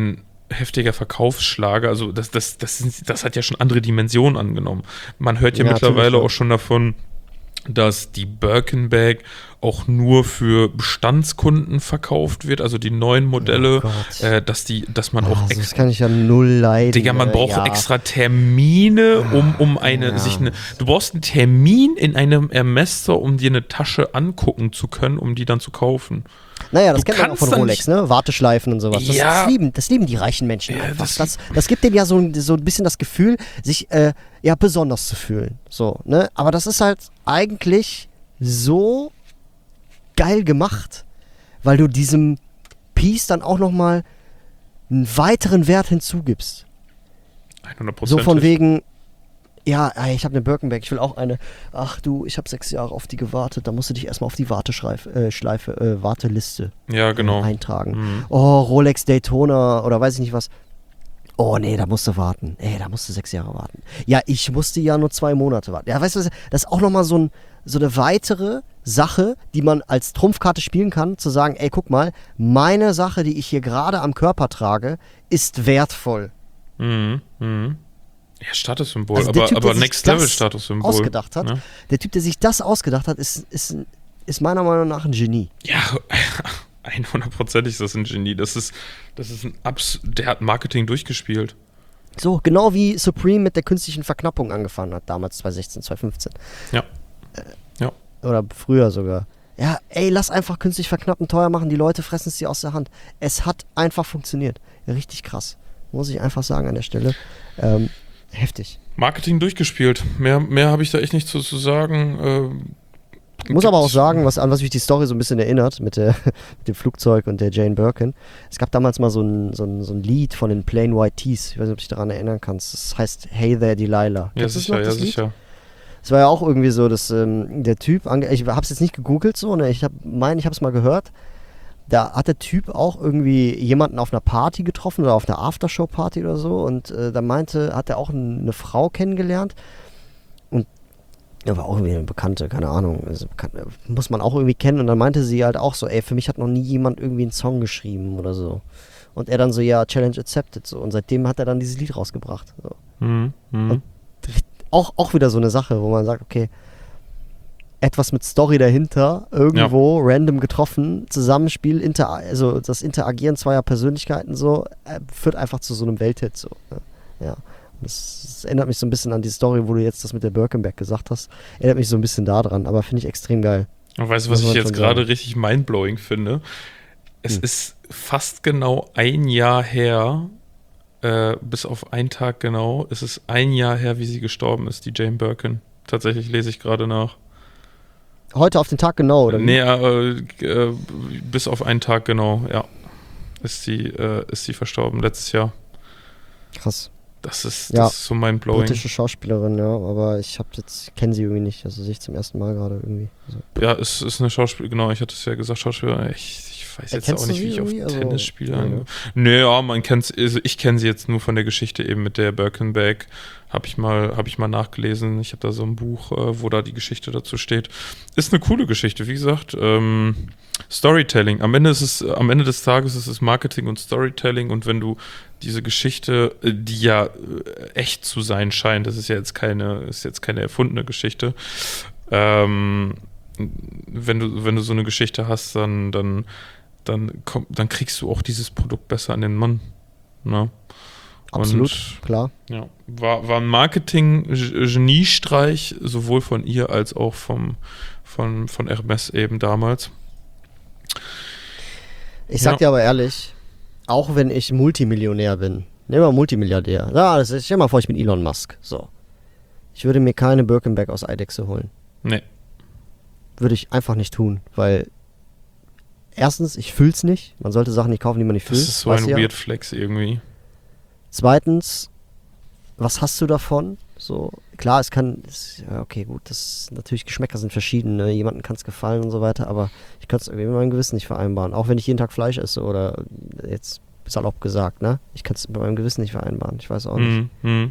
heftiger Verkaufsschlager. Also das hat ja schon andere Dimensionen angenommen. Man hört ja mittlerweile auch schon davon, dass die Birkin-Bag auch nur für Bestandskunden verkauft wird, also die neuen Modelle, dass man auch das kann ich ja null leiden. Digga, man braucht extra Termine, um du brauchst einen Termin in einem Hermes-Store, um dir eine Tasche angucken zu können, um die dann zu kaufen. Naja, das kennt man auch von Rolex, ne? Warteschleifen und sowas. Das lieben die reichen Menschen einfach. Das gibt denen ja so ein bisschen das Gefühl, sich besonders zu fühlen. So, ne? Aber das ist halt eigentlich so geil gemacht, weil du diesem Piece dann auch nochmal einen weiteren Wert hinzugibst. 100%. So von wegen, ja, ich habe eine Birkenbag, ich will auch eine. Ach du, ich habe 6 Jahre auf die gewartet, da musst du dich erstmal auf die Warteliste eintragen. Mhm. Oh, Rolex Daytona oder weiß ich nicht was. Oh nee, da musst du warten. Da musst du 6 Jahre warten. Ja, ich musste ja nur 2 Monate warten. Ja, weißt du, das ist auch nochmal so eine weitere Sache, die man als Trumpfkarte spielen kann, zu sagen, guck mal, meine Sache, die ich hier gerade am Körper trage, ist wertvoll. Mhm, ja, Statussymbol, also aber Next-Level-Statussymbol. Ausgedacht hat. Ne? Der Typ, der sich das ausgedacht hat, ist meiner Meinung nach ein Genie. Ja, 100%ig ist das ein Genie. Der hat Marketing durchgespielt. So, genau wie Supreme mit der künstlichen Verknappung angefangen hat, damals 2016, 2015. Ja. Oder früher sogar. Ja, lass einfach künstlich verknappen, teuer machen, die Leute fressen es dir aus der Hand. Es hat einfach funktioniert. Ja, richtig krass. Muss ich einfach sagen an der Stelle. Heftig. Marketing durchgespielt. Mehr habe ich da echt nicht zu sagen. Muss aber auch sagen, an was mich die Story so ein bisschen erinnert, mit dem Flugzeug und der Jane Birkin. Es gab damals mal so ein Lied von den Plain White T's. Ich weiß nicht, ob du dich daran erinnern kannst. Das heißt Hey There Delilah. Ja, sicher. Es war ja auch irgendwie so, dass der Typ, ich habe es jetzt nicht gegoogelt so, ne? Ich habe es mal gehört. Da hat der Typ auch irgendwie jemanden auf einer Party getroffen oder auf einer Aftershow-Party oder so und da hat er auch eine Frau kennengelernt und ja, war auch irgendwie eine Bekannte, keine Ahnung, muss man auch irgendwie kennen und dann meinte sie halt auch so, für mich hat noch nie jemand irgendwie einen Song geschrieben oder so. Und er dann so, ja, Challenge accepted so und seitdem hat er dann dieses Lied rausgebracht. So. Und auch wieder so eine Sache, wo man sagt, okay, etwas mit Story dahinter, irgendwo random getroffen, Zusammenspiel, also das Interagieren zweier Persönlichkeiten so, führt einfach zu so einem Welthit so. Ne? Ja. Das erinnert mich so ein bisschen an die Story, wo du jetzt das mit der Birkenbag gesagt hast. Erinnert mich so ein bisschen daran, aber finde ich extrem geil. Und weißt du, was ich jetzt gerade richtig mindblowing finde? Es ist fast genau 1 Jahr her, bis auf einen Tag genau, es ist 1 Jahr her, wie sie gestorben ist, die Jane Birkin. Tatsächlich lese ich gerade nach. Heute auf den Tag genau, oder? Nee, bis auf einen Tag genau, ja. Ist sie verstorben, letztes Jahr. Krass. Das ist so mindblowing. Britische Schauspielerin, ja, aber kenne sie irgendwie nicht, also sehe ich zum ersten Mal gerade irgendwie. So. Ja, es ist eine Schauspielerin, genau, ich hatte es ja gesagt, Schauspielerin, ich weiß jetzt auch nicht, wie ich auf Tennis spiele. Nee, ja, man kennt also ich kenne sie jetzt nur von der Geschichte eben mit der Birkenbag. Habe ich mal nachgelesen. Ich habe da so ein Buch, wo da die Geschichte dazu steht. Ist eine coole Geschichte, wie gesagt. Storytelling. Am Ende des Tages ist es Marketing und Storytelling und wenn du diese Geschichte, die ja echt zu sein scheint, das ist jetzt keine erfundene Geschichte, wenn du so eine Geschichte hast, dann kriegst du auch dieses Produkt besser an den Mann. Ne? Absolut, klar. Ja, war ein Marketing-Geniestreich, sowohl von ihr als auch von Hermes eben damals. Ich sag dir aber ehrlich, auch wenn ich Multimillionär bin, nehmen wir Multimilliardär. Ja, stell mal vor, ich bin Elon Musk. So. Ich würde mir keine Birkenbag aus Eidechse holen. Nee. Würde ich einfach nicht tun, weil erstens, ich fühl's nicht. Man sollte Sachen nicht kaufen, die man nicht fühlt. Das ist so ein Weird Flex irgendwie. Zweitens, was hast du davon? So, klar, okay, gut, natürlich Geschmäcker sind verschieden, ne? Jemandem kann es gefallen und so weiter, aber ich kann es irgendwie mit meinem Gewissen nicht vereinbaren. Auch wenn ich jeden Tag Fleisch esse oder jetzt salopp gesagt, ne? Ich kann es mit meinem Gewissen nicht vereinbaren. Ich weiß auch nicht.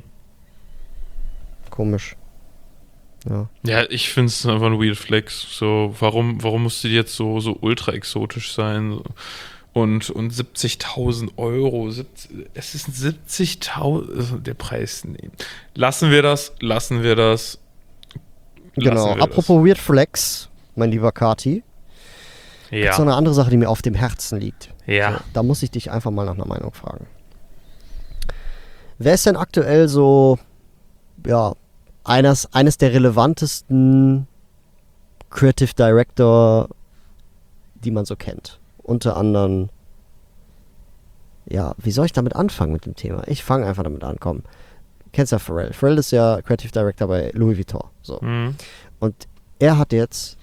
Komisch. Ja. Ja, ich finde es einfach ein Weird Flex. So, warum musste die jetzt so ultra exotisch sein? und 70.000 Euro. Es ist 70.000, der Preis. Nee. Lassen wir das. Genau, apropos Weird Flex, mein lieber Kati. Ja. Gibt's noch eine andere Sache, die mir auf dem Herzen liegt. Ja. So, da muss ich dich einfach mal nach einer Meinung fragen. Wer ist denn aktuell so, ja, eines der relevantesten Creative Director, die man so kennt? Unter anderem, ja, wie soll ich damit anfangen mit dem Thema? Ich fange einfach damit an, komm. Du kennst ja Pharrell. Pharrell ist ja Creative Director bei Louis Vuitton. So. Mhm. Und er hat jetzt,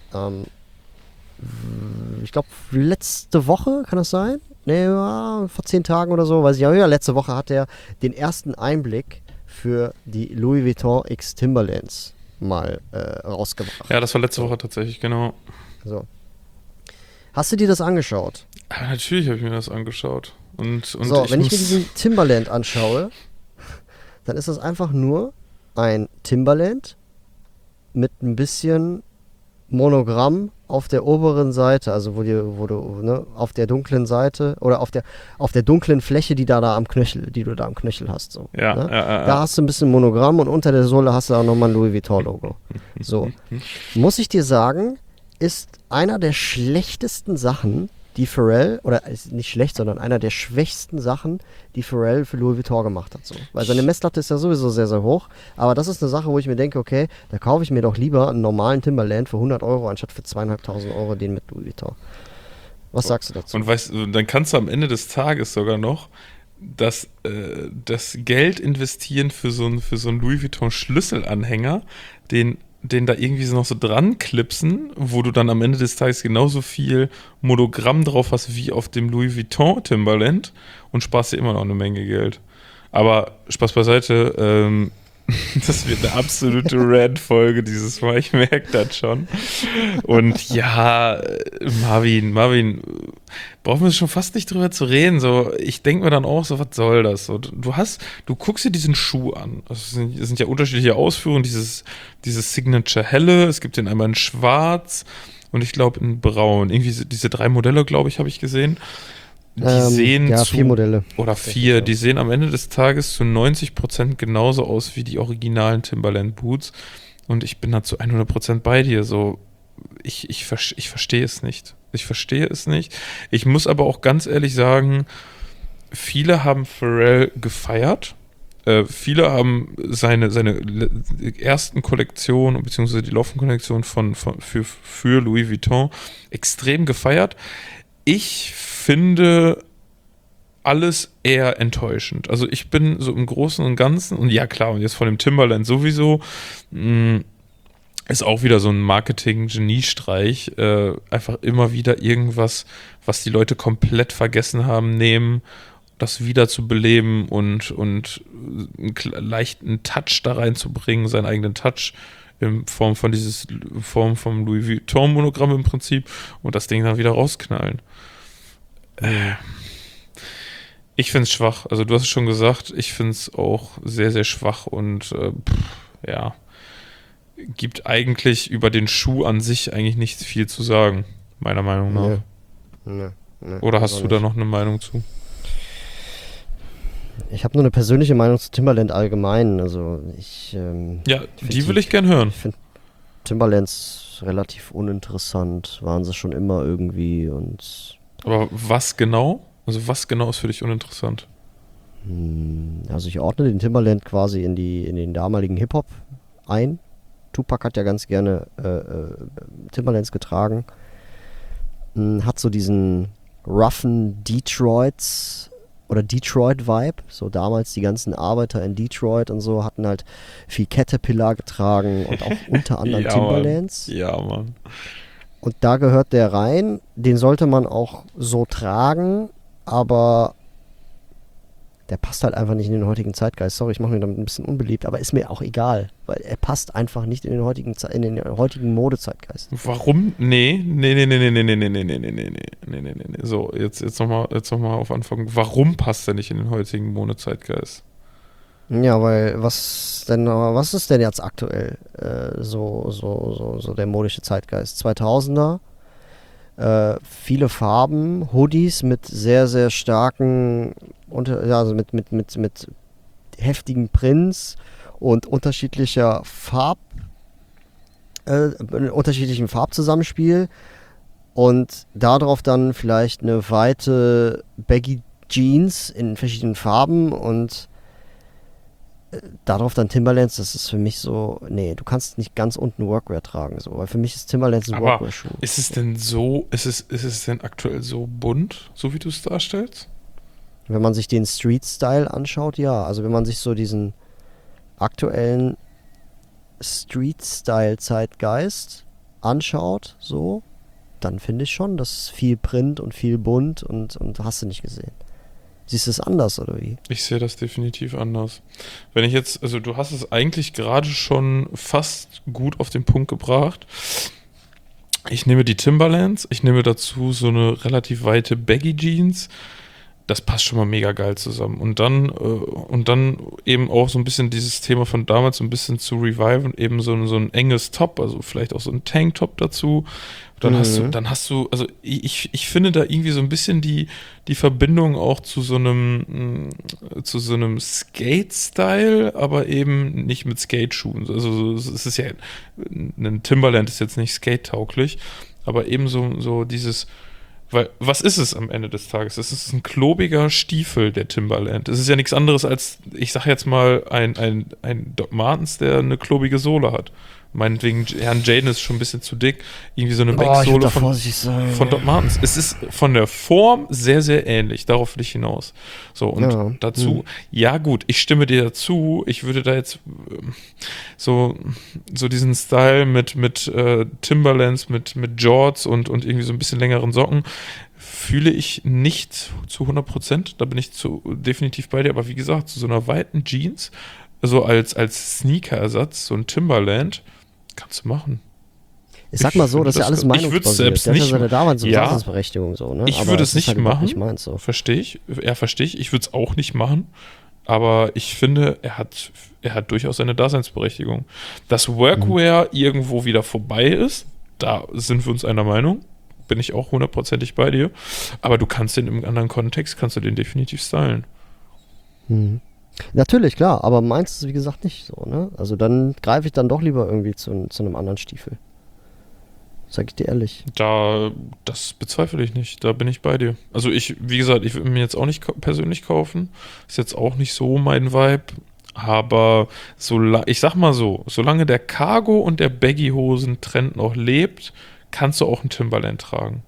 ich glaube, letzte Woche, kann das sein? Nee, ja, vor 10 Tagen oder so, weiß ich ja, letzte Woche hat er den ersten Einblick für die Louis Vuitton X Timberlands mal rausgebracht. Ja, das war letzte Woche tatsächlich, genau. So. Hast du dir das angeschaut? Ja, natürlich habe ich mir das angeschaut. Und so, wenn ich mir diesen Timberland anschaue, dann ist das einfach nur ein Timberland mit ein bisschen Monogramm auf der oberen Seite, also wo du ne, auf der dunklen Seite oder auf der dunklen Fläche, die du da am Knöchel hast. So, ja, ne? ja. Da hast du ein bisschen Monogramm und unter der Sohle hast du auch nochmal ein Louis Vuitton-Logo. So. Muss ich dir sagen, ist einer der schlechtesten Sachen, die Pharrell, oder ist nicht schlecht, sondern einer der schwächsten Sachen, die Pharrell für Louis Vuitton gemacht hat. So. Weil seine Messlatte ist ja sowieso sehr, sehr hoch. Aber das ist eine Sache, wo ich mir denke, okay, da kaufe ich mir doch lieber einen normalen Timberland für 100 Euro, anstatt für 2.500 Euro den mit Louis Vuitton. Was sagst du dazu? Und weißt du, dann kannst du am Ende des Tages sogar noch das Geld investieren für so einen Louis Vuitton Schlüsselanhänger, den da irgendwie so noch so dran klipsen, wo du dann am Ende des Tages genauso viel Monogramm drauf hast wie auf dem Louis Vuitton Timberland und sparst dir immer noch eine Menge Geld. Aber Spaß beiseite, das wird eine absolute Rant-Folge dieses Mal, ich merke das schon. Und ja, Marvin, brauchen wir schon fast nicht drüber zu reden. So, ich denke mir dann auch so, was soll das? So, du guckst dir diesen Schuh an. Das sind ja unterschiedliche Ausführungen, dieses Signature Helle, es gibt den einmal in Schwarz und ich glaube in Braun. Irgendwie diese 3 Modelle, glaube ich, habe ich gesehen. Die sehen ja, 4 Modelle. Oder 4, die sehen am Ende des Tages zu 90% genauso aus wie die originalen Timberland Boots. Und ich bin da zu 100% bei dir. So, ich verstehe es nicht. Ich verstehe es nicht. Ich muss aber auch ganz ehrlich sagen, viele haben Pharrell gefeiert. Viele haben seine ersten Kollektionen, beziehungsweise die Laufen-Kollektion für Louis Vuitton extrem gefeiert. Ich finde alles eher enttäuschend. Also ich bin so im Großen und Ganzen, und ja klar, und jetzt von dem Timberland sowieso, ist auch wieder so ein Marketing-Geniestreich, einfach immer wieder irgendwas, was die Leute komplett vergessen haben, nehmen, das wieder zu beleben und einen leichten Touch da reinzubringen, seinen eigenen Touch in Form vom Louis Vuitton-Monogramm im Prinzip, und das Ding dann wieder rausknallen. Ich finde es schwach. Also du hast es schon gesagt, ich finde es auch sehr, sehr schwach und ja, gibt eigentlich über den Schuh an sich eigentlich nicht viel zu sagen, meiner Meinung nach. Nee, oder hast du da noch eine Meinung zu? Ich habe nur eine persönliche Meinung zu Timberland allgemein. Also die will ich gern hören. Ich finde Timberlands relativ uninteressant, waren sie schon immer irgendwie. Und aber was genau? Also was genau ist für dich uninteressant? Also ich ordne den Timberland quasi in den damaligen Hip-Hop ein. Tupac hat ja ganz gerne Timberlands getragen. Hat so diesen roughen Detroit Vibe. So damals die ganzen Arbeiter in Detroit und so hatten halt viel Caterpillar getragen und auch unter anderem Timberlands. Mann. Ja, Mann. Und da gehört der rein. Den sollte man auch so tragen, aber der passt halt einfach nicht in den heutigen Zeitgeist. Sorry, ich mache mir damit ein bisschen unbeliebt, aber ist mir auch egal, weil er passt einfach nicht in den heutigen Modezeitgeist. Warum? Nee. So, jetzt noch mal auf Anfang. Warum passt er nicht in den heutigen Modezeitgeist? Ja, weil was ist denn jetzt aktuell so der modische Zeitgeist? 2000er, viele Farben, Hoodies mit sehr, sehr starken, also mit heftigen Prints und unterschiedlichem Farbzusammenspiel und darauf dann vielleicht eine weite Baggy Jeans in verschiedenen Farben und darauf dann Timberlands. Das ist für mich so, nee, du kannst nicht ganz unten Workwear tragen, so, weil für mich ist Timberlands ein Workwear-Schuh. Ist es denn so, ist es denn aktuell so bunt, so wie du es darstellst? Wenn man sich den Street-Style anschaut, ja. Also wenn man sich so diesen aktuellen Street-Style-Zeitgeist anschaut, so, dann finde ich schon, dass viel Print und viel bunt und hast du nicht gesehen. Siehst du es anders, oder wie? Ich sehe das definitiv anders. Wenn ich jetzt, also du hast es eigentlich gerade schon fast gut auf den Punkt gebracht. Ich nehme die Timberlands, ich nehme dazu so eine relativ weite Baggy Jeans. Das passt schon mal mega geil zusammen. Und dann eben auch so ein bisschen dieses Thema von damals so ein bisschen zu reviven, eben so ein enges Top, also vielleicht auch so ein Tanktop dazu. Dann hast du, also ich finde da irgendwie so ein bisschen die Verbindung auch zu so einem Skate-Style, aber eben nicht mit Skate-Schuhen. Also es ist ja, ein Timberland ist jetzt nicht skate-tauglich, aber eben so dieses. Weil, was ist es am Ende des Tages? Es ist ein klobiger Stiefel, der Timberland. Es ist ja nichts anderes als, ich sag jetzt mal, ein Doc Martens, der eine klobige Sohle hat. Meinetwegen, Herrn Jaden ist schon ein bisschen zu dick. Irgendwie so eine Backsohle von Doc Martens. Es ist von der Form sehr, sehr ähnlich. Darauf will ich hinaus. So, und dazu, ja gut, ich stimme dir dazu. Ich würde da jetzt so diesen Style mit Timberlands, mit Jorts und irgendwie so ein bisschen längeren Socken fühle ich nicht zu 100%. Da bin ich definitiv bei dir. Aber wie gesagt, zu so einer weiten Jeans, so als Sneaker-Ersatz, so ein Timberland, kannst du machen. Ich sag mal so, das ist ja alles meinungsbasiert. Ich würde es selbst nicht machen. Damals Daseinsberechtigung so, ne? Ich würde es nicht machen. Nicht meins, so. Verstehe ich. Ich würde es auch nicht machen. Aber ich finde, er hat durchaus seine Daseinsberechtigung. Dass Workwear irgendwo wieder vorbei ist, da sind wir uns einer Meinung. Bin ich auch 100%ig bei dir. Aber du kannst den im anderen Kontext, kannst du den definitiv stylen. Natürlich, klar, aber meins ist wie gesagt nicht so, ne? Also dann greife ich dann doch lieber irgendwie zu einem anderen Stiefel. Sag ich dir ehrlich. Das bezweifle ich nicht, da bin ich bei dir. Also wie gesagt, ich würde mir jetzt auch nicht persönlich kaufen. Ist jetzt auch nicht so mein Vibe. Aber ich sag mal so, solange der Cargo- und der Baggy-Hosen-Trend noch lebt, kannst du auch ein Timberland tragen.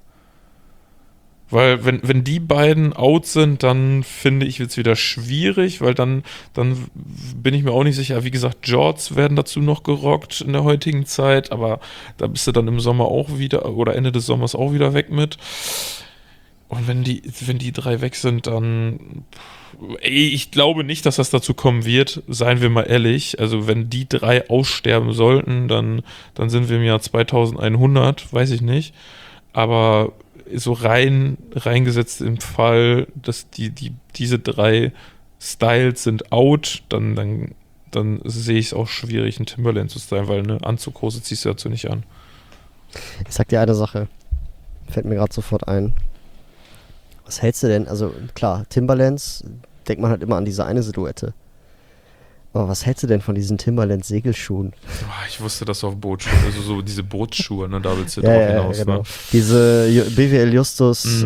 Weil wenn die beiden out sind, dann finde ich, wird es wieder schwierig, weil dann bin ich mir auch nicht sicher. Wie gesagt, Jorts werden dazu noch gerockt in der heutigen Zeit, aber da bist du dann im Sommer auch wieder oder Ende des Sommers auch wieder weg mit. Und wenn die drei weg sind, dann ich glaube nicht, dass das dazu kommen wird, seien wir mal ehrlich. Also wenn die drei aussterben sollten, dann sind wir im Jahr 2100, weiß ich nicht. Aber so reingesetzt im Fall, dass diese drei Styles sind out, dann sehe ich es auch schwierig, ein Timberland zu stylen, weil eine Anzughose ziehst du dazu nicht an. Ich sag dir eine Sache, fällt mir gerade sofort ein. Was hältst du denn, also klar, Timberlands, denkt man halt immer an diese eine Silhouette. Aber was hältst du denn von diesen Timberland-Segelschuhen? Ich wusste, dass du auf Bootsschuhe, also so diese Bootsschuhe, ne, da willst du drauf hinaus. Genau. Ne? Diese BWL Justus,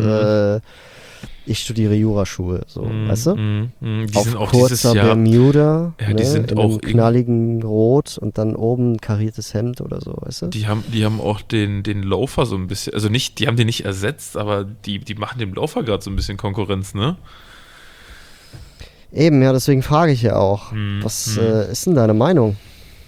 ich studiere Jura-Schuhe, so, weißt du? Die auf sind auch kurzer dieses Jahr, Bermuda, ja, die sind in auch einem knalligen Rot und dann oben ein kariertes Hemd oder so, weißt du? Die haben auch den Loafer so ein bisschen, also nicht, die haben den nicht ersetzt, aber die machen dem Loafer gerade so ein bisschen Konkurrenz, ne? Eben, ja, deswegen frage ich ja auch. Was ist denn deine Meinung?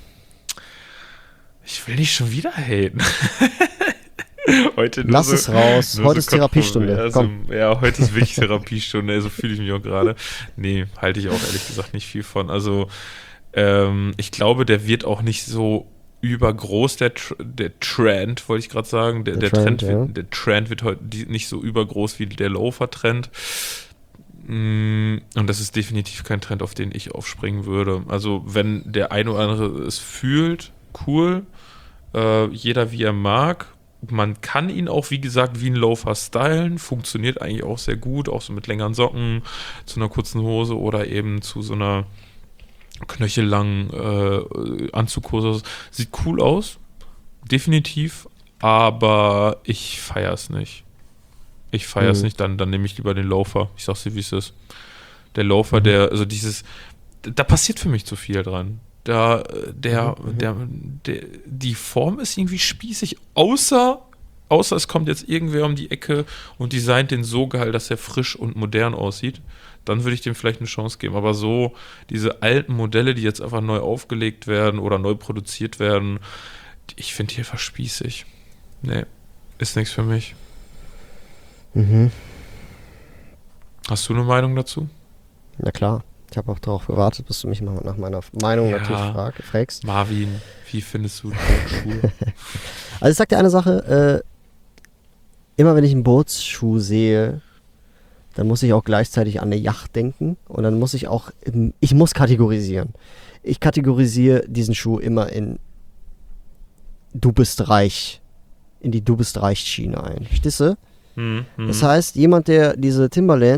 Ich will nicht schon wieder haten. Heute Lass es raus. Heute ist Therapiestunde. Ja, heute ist wirklich Therapiestunde. So fühle ich mich auch gerade. Nee, halte ich auch ehrlich gesagt nicht viel von. Also, ich glaube, der wird auch nicht so übergroß, der Trend, wollte ich gerade sagen. Der Trend wird heute nicht so übergroß wie der Loafer-Trend. Und das ist definitiv kein Trend, auf den ich aufspringen würde. Also wenn der eine oder andere es fühlt, cool, jeder wie er mag, man kann ihn auch, wie gesagt, wie ein Loafer stylen, funktioniert eigentlich auch sehr gut, auch so mit längeren Socken, zu einer kurzen Hose oder eben zu so einer knöchellangen Anzughose. Sieht cool aus, definitiv, aber ich feiere es nicht. Ich feiere es nicht, dann nehme ich lieber den Loafer. Ich sag's dir, wie es ist. Der Loafer, also da passiert für mich zu viel dran. Die Form ist irgendwie spießig, außer es kommt jetzt irgendwer um die Ecke und designt den so geil, dass er frisch und modern aussieht. Dann würde ich dem vielleicht eine Chance geben. Aber so diese alten Modelle, die jetzt einfach neu aufgelegt werden oder neu produziert werden, ich finde die einfach spießig. Nee, ist nichts für mich. Hast du eine Meinung dazu? Na klar. Ich habe auch darauf gewartet, bis du mich mal nach meiner Meinung natürlich fragst. Marvin, wie findest du Bootsschuhe? Also ich sag dir eine Sache, immer wenn ich einen Bootsschuh sehe, dann muss ich auch gleichzeitig an eine Yacht denken und dann muss ich muss kategorisieren. Ich kategorisiere diesen Schuh immer in Du bist reich, in die Du bist reich Schiene ein. Verstehst du? Das heißt, jemand, der diese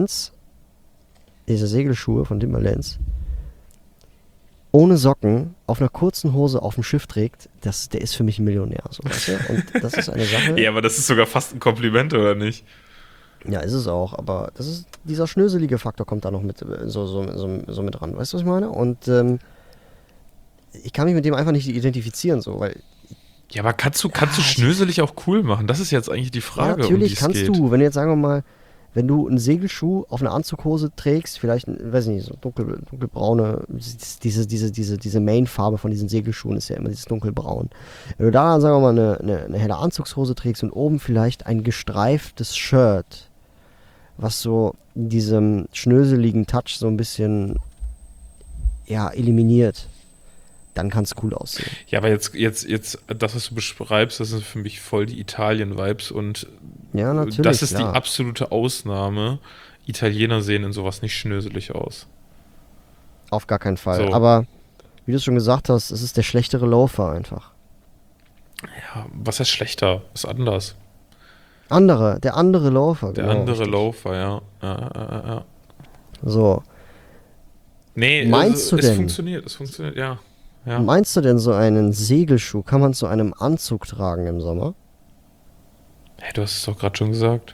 Segelschuhe von Timberlands ohne Socken auf einer kurzen Hose auf dem Schiff trägt, der ist für mich ein Millionär. So, weißt du? Und das ist eine Sache. Ja, aber das ist sogar fast ein Kompliment, oder nicht? Ja, ist es auch, aber dieser schnöselige Faktor kommt da noch mit so mit ran. Weißt du, was ich meine? Und ich kann mich mit dem einfach nicht identifizieren, so, weil. Ja, aber kannst du schnöselig auch cool machen? Das ist jetzt eigentlich die Frage, ja, natürlich um die es kannst geht. du, wenn du jetzt sagen wir mal, wenn du einen Segelschuh auf eine Anzughose trägst, vielleicht, weiß ich nicht, so dunkelbraune, diese Main-Farbe von diesen Segelschuhen ist ja immer dieses dunkelbraun. Wenn du da, sagen wir mal, eine helle Anzugshose trägst und oben vielleicht ein gestreiftes Shirt, was so diesem schnöseligen Touch so ein bisschen, eliminiert, dann kann es cool aussehen. Ja, aber jetzt, das, was du beschreibst, das sind für mich voll die Italien-Vibes und ja, natürlich, das ist klar. die absolute Ausnahme. Italiener sehen in sowas nicht schnöselig aus. Auf gar keinen Fall. So. Aber wie du schon gesagt hast, es ist der schlechtere Loafer einfach. Ja, was heißt schlechter? Ist anders. Der andere Loafer. Der genau, andere richtig. Loafer, ja. So. Nee, Meinst du es denn? funktioniert, ja. Meinst du denn, so einen Segelschuh kann man zu einem Anzug tragen im Sommer? Hey, du hast es doch gerade schon gesagt.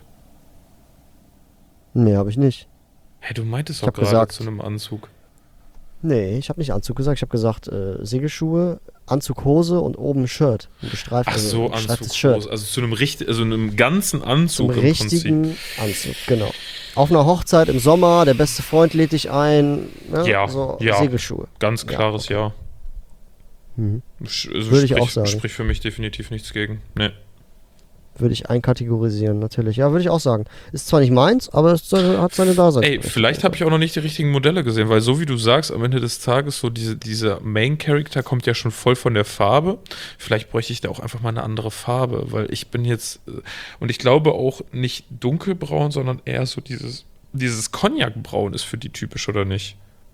Nee, habe ich nicht. Hey, du meintest Ich doch hab gerade gesagt- zu einem Anzug. Nee, ich habe nicht Anzug gesagt. Ich habe gesagt, Segelschuhe, Anzughose und oben ein Shirt. Ein gestreift, Ach so, ein gestreiftes Anzug. Shirt. Also zu einem ganzen Anzug Zum im Prinzip. richtigen Anzug, genau. Auf einer Hochzeit im Sommer, der beste Freund lädt dich ein. Ne? Ja, so ja. Segelschuhe. Ganz klares okay. Ja. Mhm. Also Würde ich auch sagen. Spricht für mich definitiv nichts gegen. Nee. Würde ich einkategorisieren, natürlich. Ja, würde ich auch sagen. Ist zwar nicht meins, aber es hat seine Daseinsberechtigung. Ey, vielleicht habe ich auch noch nicht die richtigen Modelle gesehen, weil so wie du sagst, am Ende des Tages, so dieser Main-Character kommt ja schon voll von der Farbe. Vielleicht bräuchte ich da auch einfach mal eine andere Farbe, weil ich bin jetzt, und ich glaube auch nicht dunkelbraun, sondern eher so dieses Cognac-Braun ist für die typisch, oder nicht?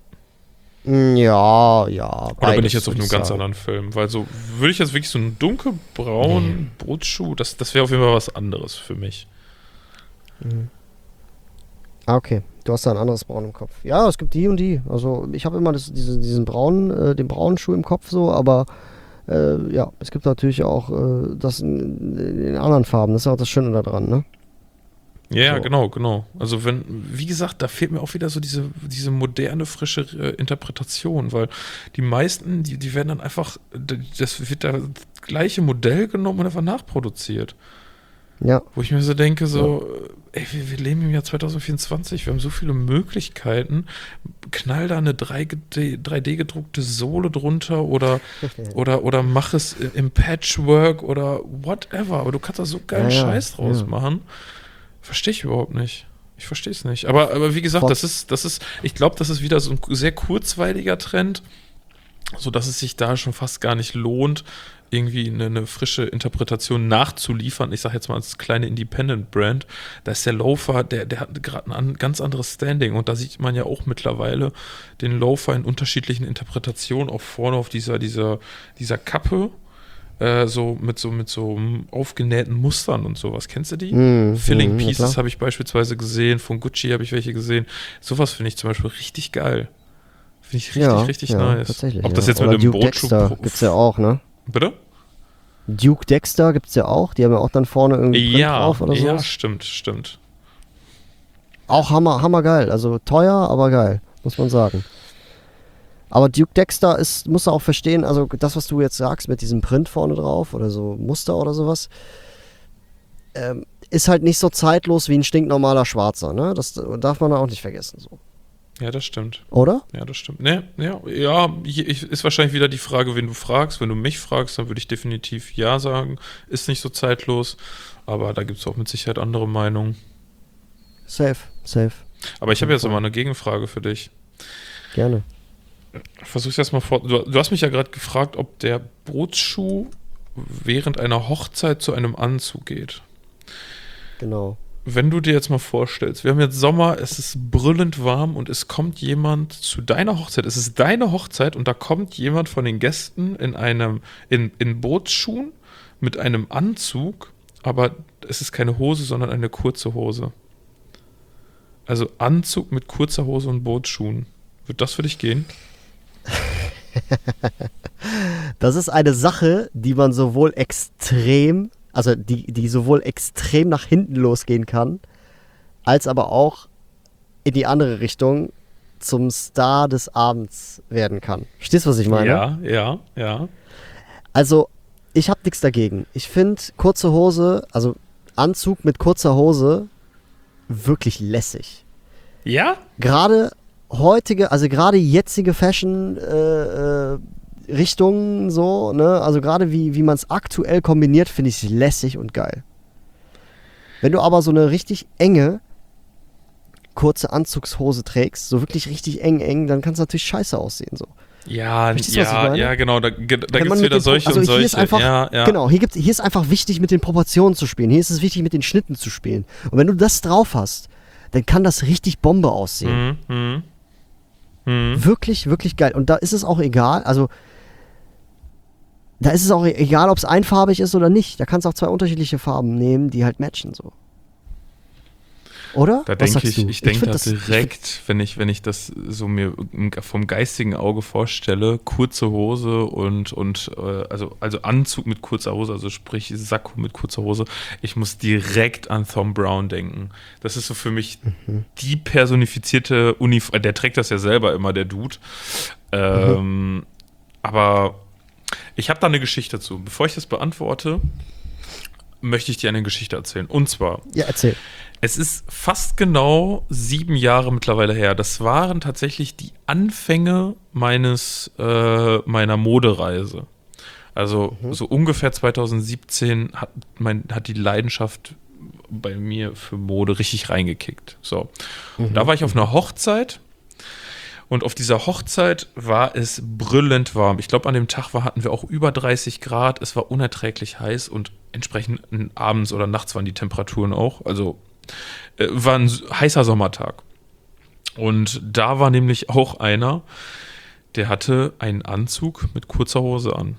Ja. Oder bin ich jetzt auf einem ganz anderen Film? Weil so, würde ich jetzt wirklich so einen dunkelbraunen Bootsschuh, das wäre auf jeden Fall was anderes für mich. Ah, okay. Du hast da ein anderes Braun im Kopf. Ja, es gibt die und die. Also ich habe immer diesen braunen, den braunen Schuh im Kopf so, aber es gibt natürlich auch das in anderen Farben. Das ist auch das Schöne daran, ne? Ja, So. genau. Also wie gesagt, da fehlt mir auch wieder so diese moderne, frische Interpretation, weil die meisten, die werden dann einfach, das wird da das gleiche Modell genommen und einfach nachproduziert. Ja. Wo ich mir so denke, ey, wir leben im Jahr 2024, wir haben so viele Möglichkeiten, knall da eine 3D-gedruckte Sohle drunter oder mach es im Patchwork oder whatever, aber du kannst da so geilen Scheiß draus machen. Verstehe ich überhaupt nicht. Ich verstehe es nicht. Aber wie gesagt, das ist, ich glaube, das ist wieder so ein sehr kurzweiliger Trend, sodass es sich da schon fast gar nicht lohnt, irgendwie eine frische Interpretation nachzuliefern. Ich sage jetzt mal als kleine Independent-Brand, da ist der Loafer, der hat gerade ein ganz anderes Standing und da sieht man ja auch mittlerweile den Loafer in unterschiedlichen Interpretationen, auch vorne auf dieser Kappe. so mit so aufgenähten Mustern und sowas. Kennst du die? Filling ja, Pieces klar. habe ich beispielsweise gesehen, von Gucci habe ich welche gesehen. Sowas finde ich zum Beispiel richtig geil. Finde ich richtig nice. Tatsächlich. Ob das ja. jetzt Oder mit dem Duke Dexter gibt's ja auch, ne? Bitte? Duke Dexter gibt's ja auch. Die haben ja auch dann vorne irgendwie Print drauf oder so. Ja, stimmt. Auch hammergeil. Also teuer, aber geil, muss man sagen. Aber Duke Dexter musst du auch verstehen, also das, was du jetzt sagst mit diesem Print vorne drauf oder so Muster oder sowas, ist halt nicht so zeitlos wie ein stinknormaler Schwarzer, ne? Das darf man auch nicht vergessen, so. Ja, das stimmt. Oder? Ja, das stimmt. Ne, ja, ist wahrscheinlich wieder die Frage, wen du fragst. Wenn du mich fragst, dann würde ich definitiv ja sagen. Ist nicht so zeitlos, aber da gibt es auch mit Sicherheit andere Meinungen. Safe. Aber ich habe jetzt nochmal eine Gegenfrage für dich. Gerne. Versuch's erst mal vor. Du hast mich ja gerade gefragt, ob der Bootsschuh während einer Hochzeit zu einem Anzug geht. Genau. Wenn du dir jetzt mal vorstellst, wir haben jetzt Sommer, es ist brüllend warm und es kommt jemand zu deiner Hochzeit. Es ist deine Hochzeit und da kommt jemand von den Gästen in Bootsschuhen mit einem Anzug, aber es ist keine Hose, sondern eine kurze Hose. Also Anzug mit kurzer Hose und Bootsschuhen. Wird das für dich gehen? Das ist eine Sache, die man sowohl extrem, also die sowohl extrem nach hinten losgehen kann, als aber auch in die andere Richtung zum Star des Abends werden kann. Verstehst du, was ich meine? Ja. Also, ich habe nichts dagegen. Ich finde kurze Hose, also Anzug mit kurzer Hose, wirklich lässig. Ja? Gerade gerade jetzige Fashion Richtungen so, ne, also gerade wie man es aktuell kombiniert, finde ich es lässig und geil. Wenn du aber so eine richtig enge kurze Anzugshose trägst, so wirklich richtig eng, dann kann es natürlich scheiße aussehen so. Ja, Verstehst du, was ich meine? ja, genau, da gibt Wenn man es mit wieder den solche also und hier solche. ist einfach, Ja. Genau, hier ist einfach wichtig, mit den Proportionen zu spielen. Hier ist es wichtig, mit den Schnitten zu spielen. Und wenn du das drauf hast, dann kann das richtig Bombe aussehen. Wirklich, wirklich geil. Und da ist es auch egal, also da ist es auch egal, ob es einfarbig ist oder nicht. Da kannst du auch zwei unterschiedliche Farben nehmen, die halt matchen so. Oder? Da Was denke sagst du? ich denke da find direkt, wenn ich das so mir vom geistigen Auge vorstelle, kurze Hose und also Anzug mit kurzer Hose, also sprich Sakko mit kurzer Hose, ich muss direkt an Thom Browne denken. Das ist so für mich die personifizierte Uniform, der trägt das ja selber immer, der Dude. Aber ich habe da eine Geschichte zu. Bevor ich das beantworte, möchte ich dir eine Geschichte erzählen. Und zwar, Ja, erzähl. es ist fast genau 7 Jahre mittlerweile her. Das waren tatsächlich die Anfänge meiner Modereise. Also so ungefähr 2017 hat die Leidenschaft bei mir für Mode richtig reingekickt. So. Und da war ich auf einer Hochzeit. Und auf dieser Hochzeit war es brüllend warm. Ich glaube, an dem Tag hatten wir auch über 30 Grad. Es war unerträglich heiß und entsprechend abends oder nachts waren die Temperaturen auch. Also war ein heißer Sommertag. Und da war nämlich auch einer, der hatte einen Anzug mit kurzer Hose an.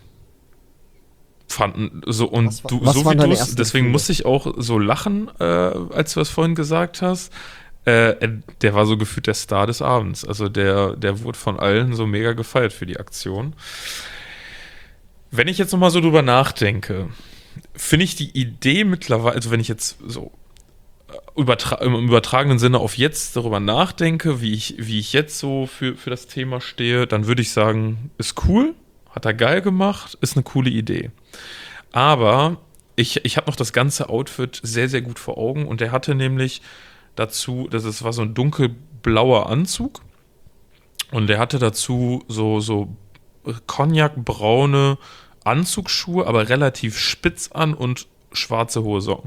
Deswegen musste ich auch so lachen, als du das vorhin gesagt hast. Der war so gefühlt der Star des Abends. Also der wurde von allen so mega gefeiert für die Aktion. Wenn ich jetzt nochmal so drüber nachdenke, finde ich die Idee mittlerweile, also wenn ich jetzt so im übertragenen Sinne auf jetzt darüber nachdenke, wie ich jetzt so für das Thema stehe, dann würde ich sagen, ist cool, hat er geil gemacht, ist eine coole Idee. Aber ich habe noch das ganze Outfit sehr, sehr gut vor Augen und der hatte nämlich dazu, das war so ein dunkelblauer Anzug und der hatte dazu so cognacbraune Anzugsschuhe, aber relativ spitz an und schwarze hohe Socken.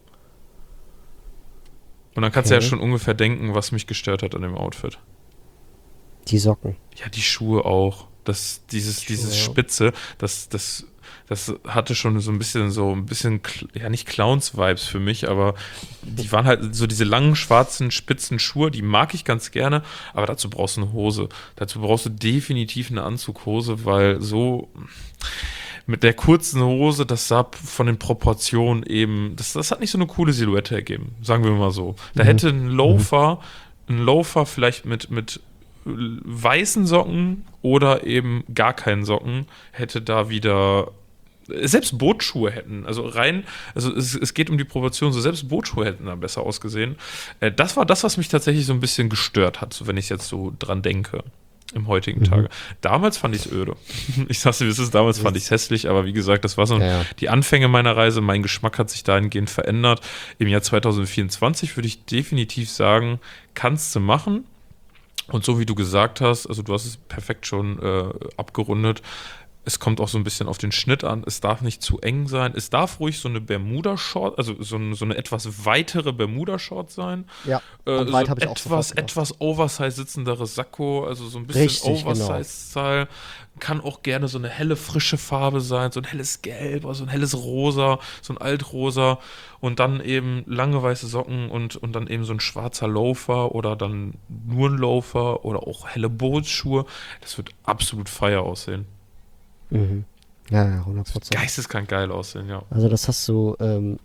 Und dann kannst du ja schon ungefähr denken, was mich gestört hat an dem Outfit. Die Socken. Ja, die Schuhe auch. Dieses Spitze, das hatte schon so ein bisschen, ja nicht Clowns-Vibes für mich, aber die waren halt so diese langen, schwarzen, spitzen Schuhe, die mag ich ganz gerne, aber dazu brauchst du eine Hose. Dazu brauchst du definitiv eine Anzughose, weil so, mit der kurzen Hose, das sah von den Proportionen eben, das hat nicht so eine coole Silhouette ergeben, sagen wir mal so. Da hätte ein Loafer vielleicht mit weißen Socken oder eben gar keinen Socken, hätte da wieder, selbst Bootschuhe hätten, also es geht um die Proportion, so selbst Bootschuhe hätten da besser ausgesehen. Das war das, was mich tatsächlich so ein bisschen gestört hat, so wenn ich jetzt so dran denke. Im heutigen Tage. Damals fand ich es öde. Ich sag's dir, wie es ist, damals fand ich es hässlich, aber wie gesagt, das war so die Anfänge meiner Reise. Mein Geschmack hat sich dahingehend verändert. Im Jahr 2024 würde ich definitiv sagen, kannst du machen. Und so wie du gesagt hast, also du hast es perfekt schon abgerundet, es kommt auch so ein bisschen auf den Schnitt an. Es darf nicht zu eng sein. Es darf ruhig so eine Bermuda-Short, also so eine etwas weitere Bermuda-Short sein. Ja, so weit habe ich auch etwas oversize sitzenderes Sakko, also so ein bisschen Oversize-Style. Kann auch gerne so eine helle, frische Farbe sein, so ein helles Gelb oder so ein helles Rosa, so ein Altrosa und dann eben lange weiße Socken und dann eben so ein schwarzer Loafer oder dann nur ein Loafer oder auch helle Bootsschuhe. Das wird absolut fire aussehen. Mhm. Ja, 100%. Geisteskrank geil aussehen, ja. Also das hast du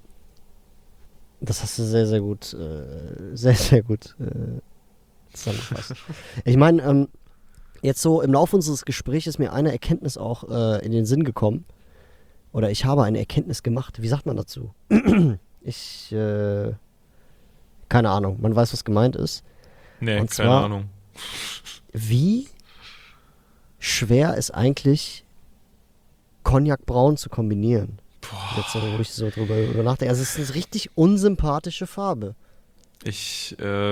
sehr, sehr gut, zusammengefasst. Ich meine, jetzt so im Laufe unseres Gesprächs ist mir eine Erkenntnis auch in den Sinn gekommen. Oder ich habe eine Erkenntnis gemacht. Wie sagt man dazu? Keine Ahnung. Man weiß, was gemeint ist. Nee, und keine zwar, Ahnung. Wie schwer ist eigentlich Cognac Braun zu kombinieren? Jetzt, wo ich so drüber nachdenke. Also es ist eine richtig unsympathische Farbe. Ich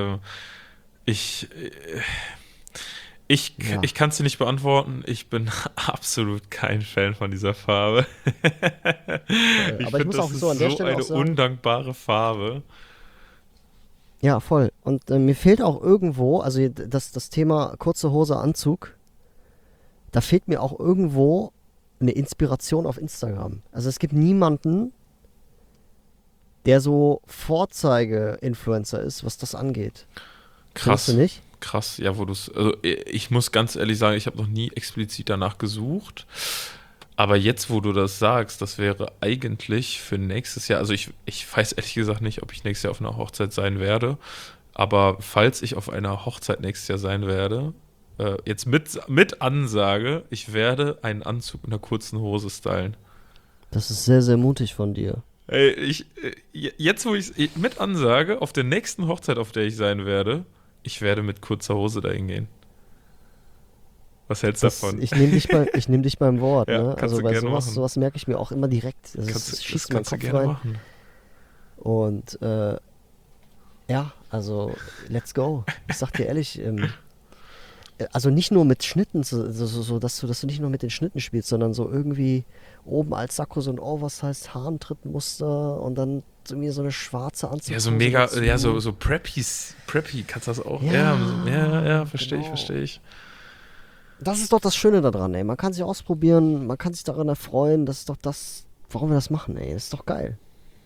kann es dir nicht beantworten. Ich bin absolut kein Fan von dieser Farbe. Aber ich muss auch so an der Stelle eine auch sagen, undankbare Farbe. Ja, voll. Und mir fehlt auch irgendwo, also das Thema kurze Hose, Anzug, da fehlt mir auch irgendwo eine Inspiration auf Instagram. Also es gibt niemanden, der so Vorzeige-Influencer ist, was das angeht. Krass. Findest du nicht? Krass, ja, also ich muss ganz ehrlich sagen, ich habe noch nie explizit danach gesucht. Aber jetzt, wo du das sagst, das wäre eigentlich für nächstes Jahr, also ich weiß ehrlich gesagt nicht, ob ich nächstes Jahr auf einer Hochzeit sein werde, aber falls ich auf einer Hochzeit nächstes Jahr sein werde, jetzt mit Ansage, ich werde einen Anzug in einer kurzen Hose stylen. Das ist sehr, sehr mutig von dir. Ey, jetzt, wo ich mit Ansage, auf der nächsten Hochzeit, auf der ich sein werde, ich werde mit kurzer Hose dahin gehen. Was hältst du davon? Ich nehme dich beim Wort. Ja, ne? Also bei sowas merke ich mir auch immer direkt. Das schießt in meinen Kopf rein. Machen. Und ja, also let's go. Ich sag dir ehrlich, also nicht nur mit Schnitten, so dass du nicht nur mit den Schnitten spielst, sondern so irgendwie oben als Sakko so ein Oversized Harentrittmuster und dann irgendwie so eine schwarze Anzug. Ja, so mega, dazu. Ja, so preppy kannst du das auch. Ja, verstehe ich. Das ist doch das Schöne daran, ey. Man kann sich ausprobieren, man kann sich daran erfreuen. Das ist doch das, warum wir das machen, ey. Das ist doch geil.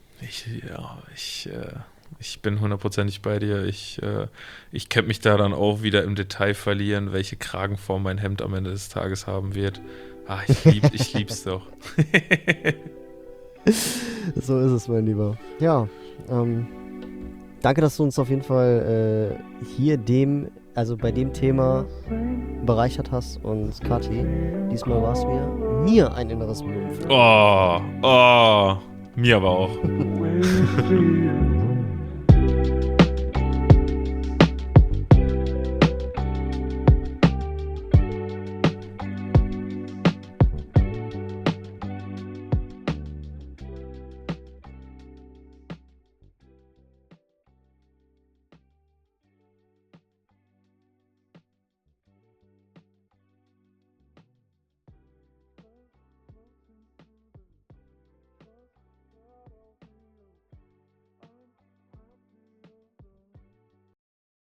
Ich bin hundertprozentig bei dir. Ich könnte mich da dann auch wieder im Detail verlieren, welche Kragenform mein Hemd am Ende des Tages haben wird. Ich lieb's doch. So ist es, mein Lieber. Ja, danke, dass du uns auf jeden Fall hier bei dem Thema bereichert hast. Und Kathi, diesmal war es mir ein inneres Blumenpflücken. Oh, mir aber auch.